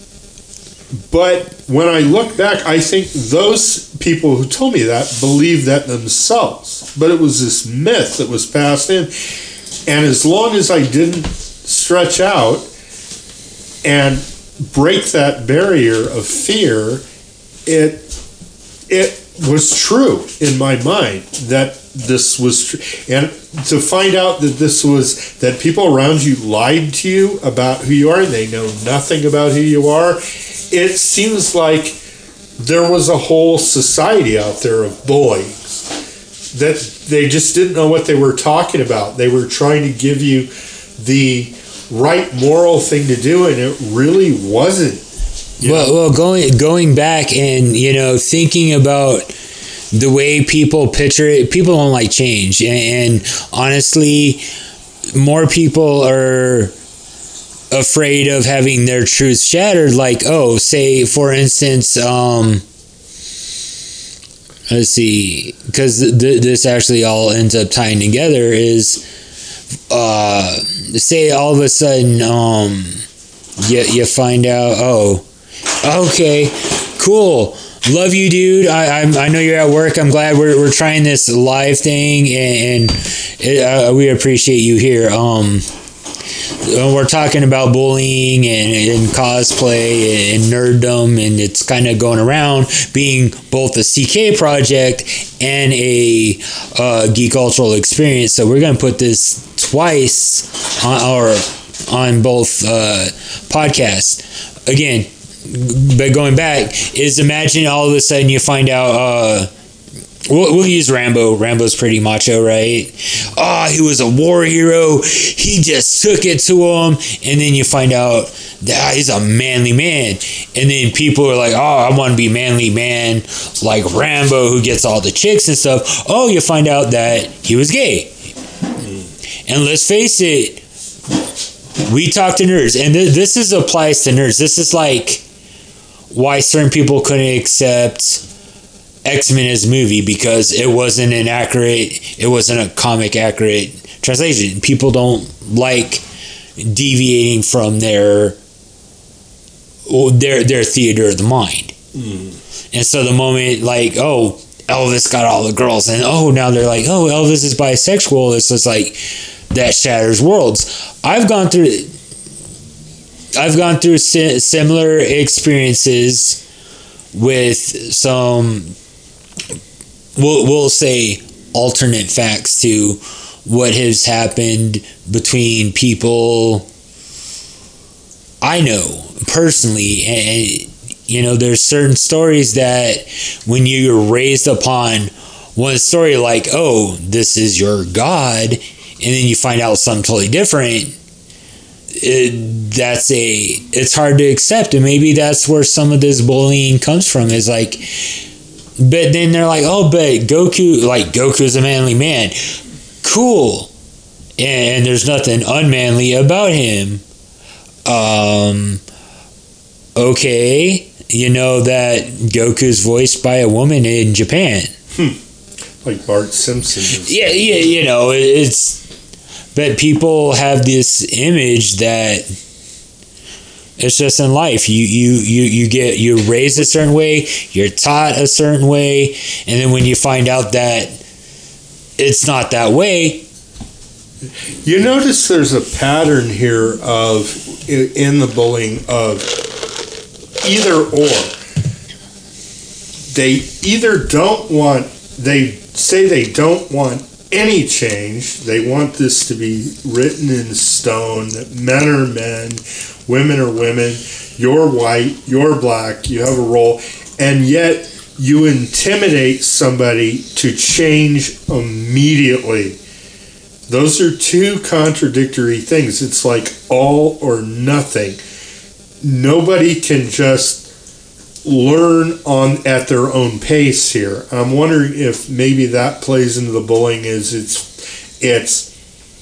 But when I look back, I think those people who told me that believed that themselves. But it was this myth that was passed in. And as long as I didn't stretch out and break that barrier of fear, it it was true in my mind that this was true, and to find out that this was that people around you lied to you about who you are, and they know nothing about who you are. It seems like there was a whole society out there of bullies that they just didn't know what they were talking about. They were trying to give you the right moral thing to do, and it really wasn't. Well, well, going going back and, you know, thinking about the way people picture it, people don't like change, and, and honestly, more people are afraid of having their truth shattered. Like, oh, say for instance, um, let's see, because th- this actually all ends up tying together. Is uh, say all of a sudden, um, you you find out, oh. Okay, cool. Love you, dude. I I'm, I know you're at work. I'm glad we're we're trying this live thing, and, and it, uh, we appreciate you here. Um, we're talking about bullying and, and cosplay and nerddom, and it's kind of going around being both a C K project and a uh, geek cultural experience. So we're gonna put this twice on our on both uh, podcasts. Again. But going back is imagine all of a sudden you find out uh we'll, we'll use Rambo. Rambo's pretty macho, right? Oh, he was a war hero, he just took it to him, and then you find out that he's a manly man, and then people are like, oh, I want to be manly man like Rambo who gets all the chicks and stuff. Oh, you find out that he was gay. And let's face it, we talk to nerds, and th- this is applies to nerds. This is like why certain people couldn't accept X-Men as a movie, because it wasn't an accurate, it wasn't a comic accurate translation. People don't like deviating from their their their theater of the mind. Mm. And so the moment like, oh, Elvis got all the girls, and oh, now they're like, oh, Elvis is bisexual. It's just like that shatters worlds. I've gone through I've gone through si- similar experiences with some, we'll, we'll say, alternate facts to what has happened between people I know personally. And, you know, there's certain stories that when you're raised upon one story, like, oh, this is your God, and then you find out something totally different, It, that's a it's hard to accept. And maybe that's where some of this bullying comes from, is like, but then they're like, oh, but Goku, like Goku's a manly man, cool, and, and there's nothing unmanly about him. Um okay, you know that Goku's voiced by a woman in Japan. hmm. Like Bart Simpson is. yeah yeah you know it's But people have this image that it's just in life. You you you you get you're raised a certain way, you're taught a certain way, and then when you find out that it's not that way. You notice there's a pattern here of in the bullying of either or. They either don't want, they say they don't want any change. They want this to be written in stone that men are men, women are women, you're white, you're black, you have a role, and yet you intimidate somebody to change immediately. Those are two contradictory things. It's like all or nothing. Nobody can just learn on at their own pace here. I'm wondering if maybe that plays into the bullying. Is it's it's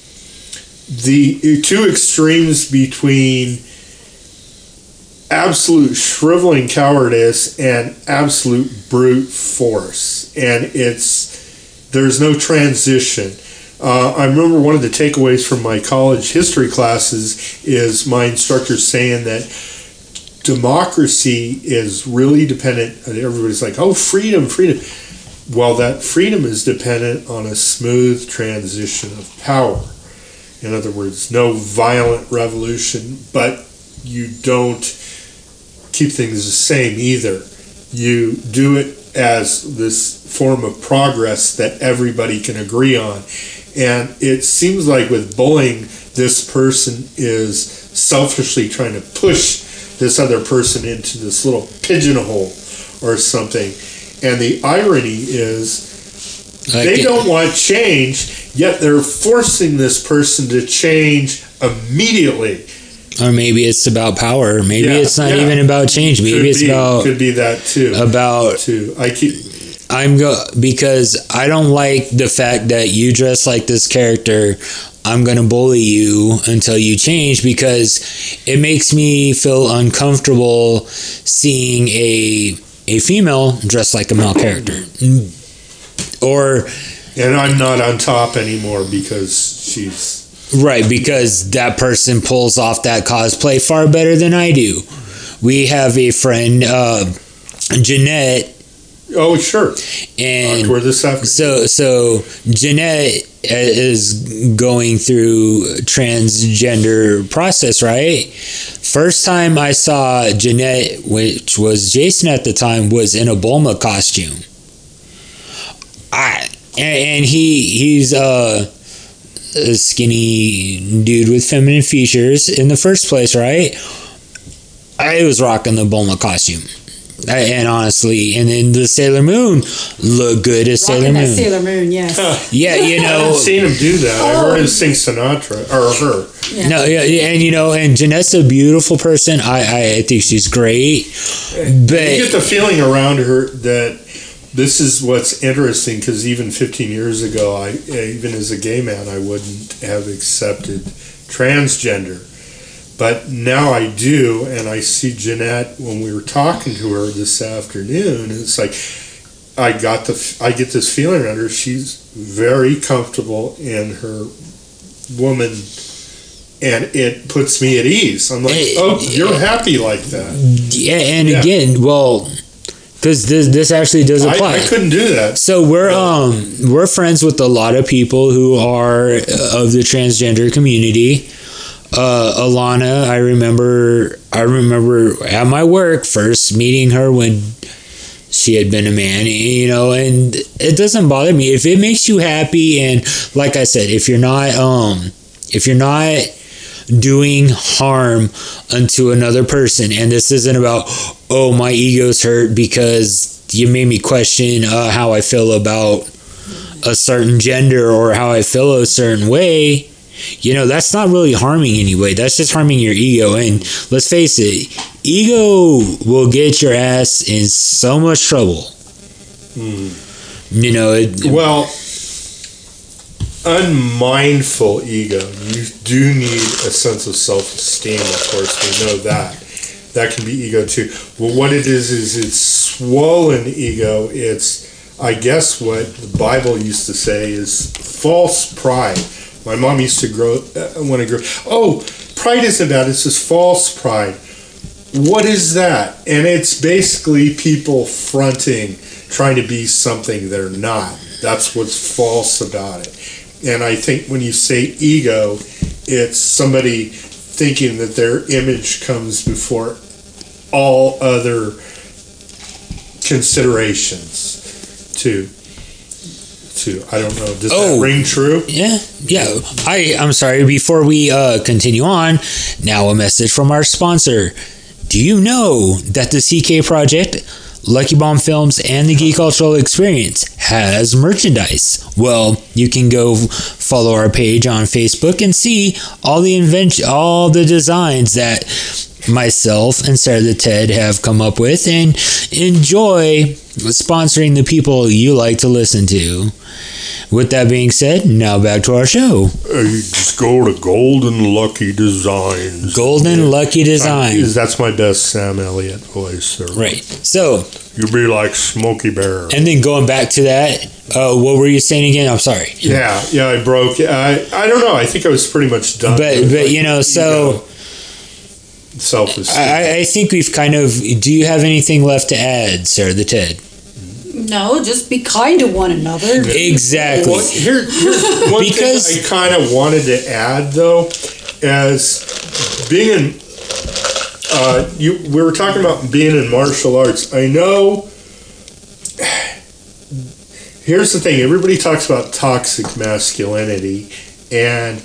the two extremes between absolute shriveling cowardice and absolute brute force, and it's there's no transition. Uh, I remember one of the takeaways from my college history classes is my instructor saying that democracy is really dependent, and everybody's like, oh, freedom, freedom. Well, that freedom is dependent on a smooth transition of power. In other words, no violent revolution, but you don't keep things the same either. You do it as this form of progress that everybody can agree on. And it seems like with bullying, this person is selfishly trying to push this other person into this little pigeonhole or something. And the irony is Like they it- don't want change, yet they're forcing this person to change immediately. Or maybe it's about power. Maybe Yeah, it's not yeah. even about change. Maybe Could it's be, about could be that too. about too. I keep I'm go because I don't like the fact that you dress like this character. I'm gonna bully you until you change, because it makes me feel uncomfortable seeing a a female dressed like a male character. Or and I'm not on top anymore because she's right, because that person pulls off that cosplay far better than I do. We have a friend, uh, Jeanette, oh sure. and We're this afternoon. So, so Jeanette is going through transgender process, right? First time I saw Jeanette, which was Jason at the time, was in a Bulma costume. I and, and he he's uh, a skinny dude with feminine features in the first place, right? I was rocking the Bulma costume. I, and honestly, and then the Sailor Moon looked good as Sailor Rocking that Moon. Sailor Moon, yes. Yeah, you I know. haven't seen him do that. I've heard him sing Sinatra or her. Yeah. No, yeah, yeah, and you know, and Jeanette's a beautiful person. I, I, I think she's great. You But get the feeling around her that this is what's interesting, because even fifteen years ago, I even as a gay man, I wouldn't have accepted transgender. But now I do, and I see Jeanette when we were talking to her this afternoon. And it's like I got the I get this feeling around her. She's very comfortable in her woman, and it puts me at ease. I'm like, oh, you're happy like that. yeah, and Yeah. again, well, because this this actually does I, apply. I couldn't do that. So we're um we're friends with a lot of people who are of the transgender community. Uh, Alana, I remember, I remember at my work first meeting her when she had been a man, you know, and it doesn't bother me if it makes you happy. And like I said, if you're not, um, if you're not doing harm unto another person, and this isn't about, oh, my ego's hurt because you made me question uh, how I feel about a certain gender or how I feel a certain way. You know, that's not really harming anyway. That's just harming your ego. And let's face it, ego will get your ass in so much trouble. Hmm. You know, it, Well, unmindful ego. You do need a sense of self-esteem, of course. We know that. That can be ego too. Well, what it is, is it's swollen ego. It's, I guess, what the Bible used to say is false pride. My mom used to grow, uh, when I grew, oh, pride isn't bad, it's just false pride. What is that? And it's basically people fronting, trying to be something they're not. That's what's false about it. And I think when you say ego, it's somebody thinking that their image comes before all other considerations too. Too. I don't know. Does Oh. that ring true? yeah, yeah. I, I'm sorry. Before we uh, continue on, now a message from our sponsor. Do you know that the C K Project, Lucky Bomb Films, and the Geek Cultural Experience has merchandise? Well, you can go follow our page on Facebook and see all the invention, all the designs that myself and Sarah the Ted have come up with, and enjoy sponsoring the people you like to listen to. With that being said, now back to our show. Uh, you just go to Golden Lucky Designs. Golden Lucky Design. That's my best Sam Elliott voice. Sir. Right. So, You'd be like Smokey Bear. and then going back to that, uh, what were you saying again? I'm sorry. Yeah, yeah, I broke. I I don't know. I think I was pretty much done. But with, but like, you know, so self-esteem. I, I think we've kind of. Do you have anything left to add, Sarah the Ted? No, just be kind to one another. Exactly. Well, here, here's one Because- thing I kind of wanted to add, though, as being in, uh, you, we were talking about being in martial arts. I know here's the thing. Everybody talks about toxic masculinity, and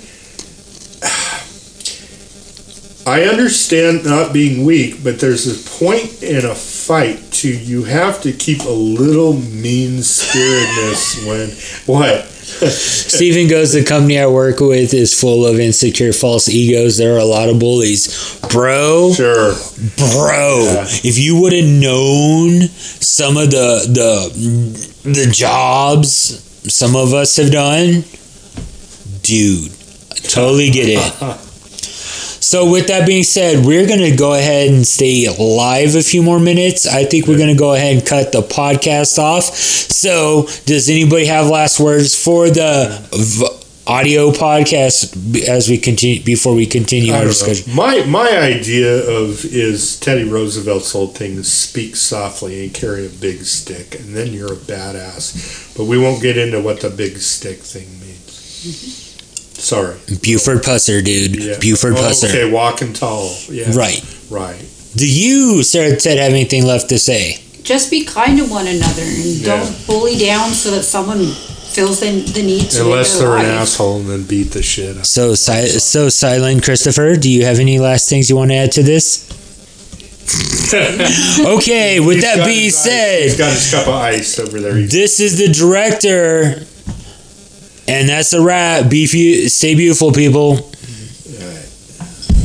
I understand not being weak, but there's a point in a fight to you have to keep a little mean-spiritedness when what? Steven goes, the company I work with is full of insecure, false egos. There are a lot of bullies. Bro, Sure. bro, Yeah. if you would have known some of the the the jobs some of us have done, dude, I totally get it. So with that being said, we're going to go ahead and stay live a few more minutes. I think we're going to go ahead and cut the podcast off. So does anybody have last words for the v- audio podcast as we continue, before we continue I our don't discussion? know. My my idea of is Teddy Roosevelt's old thing is speak softly and carry a big stick, and then you're a badass. But we won't get into what the big stick thing means. Sorry. Buford Pusser, dude. Yeah. Buford Oh, Pusser. Okay, walking tall. Yeah. Right. Right. Do you, Sarah Ted, have anything left to say? Just be kind to one another and Yeah. don't bully down so that someone feels the, the need to. Unless in they're their an life. asshole and then beat the shit out. So, si- so silent, Christopher. Do you have any last things you want to add to this? Okay. With He's that got being his ice- said, he's got his cup of ice over there. He's this is the director, and that's a wrap. Be fu- stay beautiful, people.